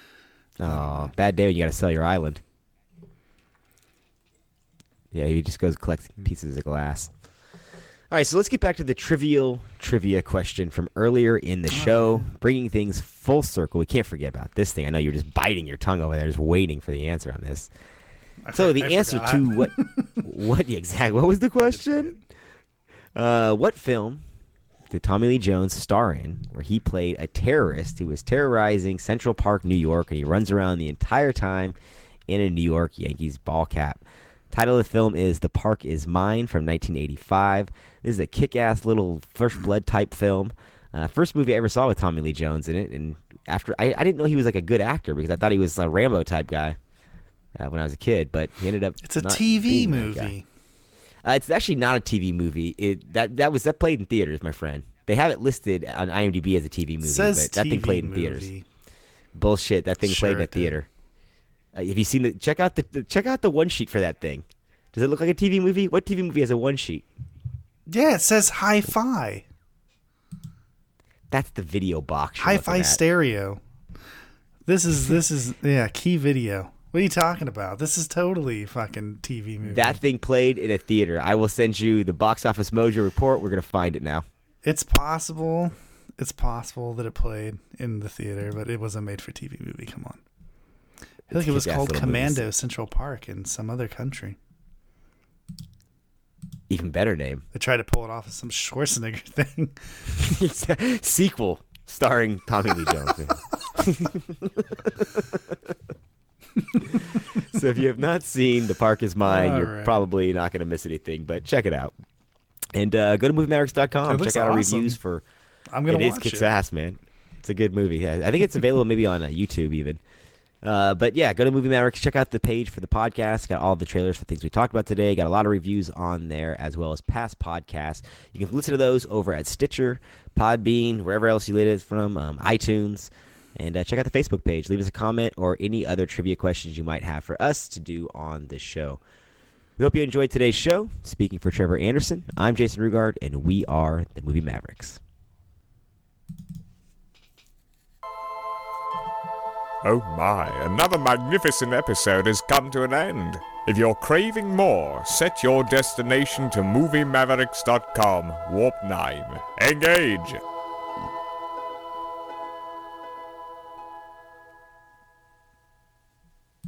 Oh, bad day when you got to sell your island. Yeah, he just goes collecting pieces of glass. All right, so let's get back to the trivial trivia question from earlier in the show, bringing things full circle. We can't forget about this thing. I know you're just biting your tongue over there, just waiting for the answer on this. I So for- the I answer forgot. to what, what exactly? What was the question? Uh, what film did Tommy Lee Jones star in, where he played a terrorist who was terrorizing Central Park, New York, and he runs around the entire time in a New York Yankees ball cap? Title of the film is The Park Is Mine from nineteen eighty-five. This is a kick-ass little First Blood type film. Uh, first movie I ever saw with Tommy Lee Jones in it, and after I, I didn't know he was like a good actor because I thought he was a Rambo type guy uh, when I was a kid, but he ended up. It's a not T V being that guy. movie. Uh, it's actually not a T V movie. It that that was that played in theaters, my friend. They have it listed on IMDb as a T V movie, Says but that T V thing played in movie. theaters. Bullshit. That thing Sure played in a it did. theater. Uh, have you seen the? Check out the, the check out the one sheet for that thing. Does it look like a T V movie? What T V movie has a one sheet? Yeah, it says Hi-Fi. That's the video box. you're Hi-Fi looking at. stereo. This is this is yeah, Key Video. What are you talking about? This is totally fucking T V movie. That thing played in a theater. I will send you the box office mojo report. We're gonna find it now. It's possible. It's possible that it played in the theater, but it was a made-for-T V movie. Come on. I feel It's like it was kick-ass called little Commando movies. Central Park in some other country. Even better name. They tried to pull it off as some Schwarzenegger thing. It's a sequel starring Tommy Lee Jones. So if you have not seen The Park Is Mine, All you're right. probably not going to miss anything, but check it out. And uh, go to movie mavericks dot com. It looks Check out our awesome. reviews for I'm gonna It is watch kicks it. ass, man. It's a good movie. I I think it's available maybe on uh, YouTube even. Uh, but yeah, go to Movie Mavericks. Check out the page for the podcast. Got all the trailers for things we talked about today. Got a lot of reviews on there as well as past podcasts. You can listen to those over at Stitcher, Podbean, wherever else you get it from, um, iTunes. And uh, check out the Facebook page. Leave us a comment or any other trivia questions you might have for us to do on the show. We hope you enjoyed today's show. Speaking for Trevor Anderson, I'm Jason Rugard, and we are the Movie Mavericks. Oh my, another magnificent episode has come to an end. If you're craving more, set your destination to movie mavericks dot com, Warp nine. Engage!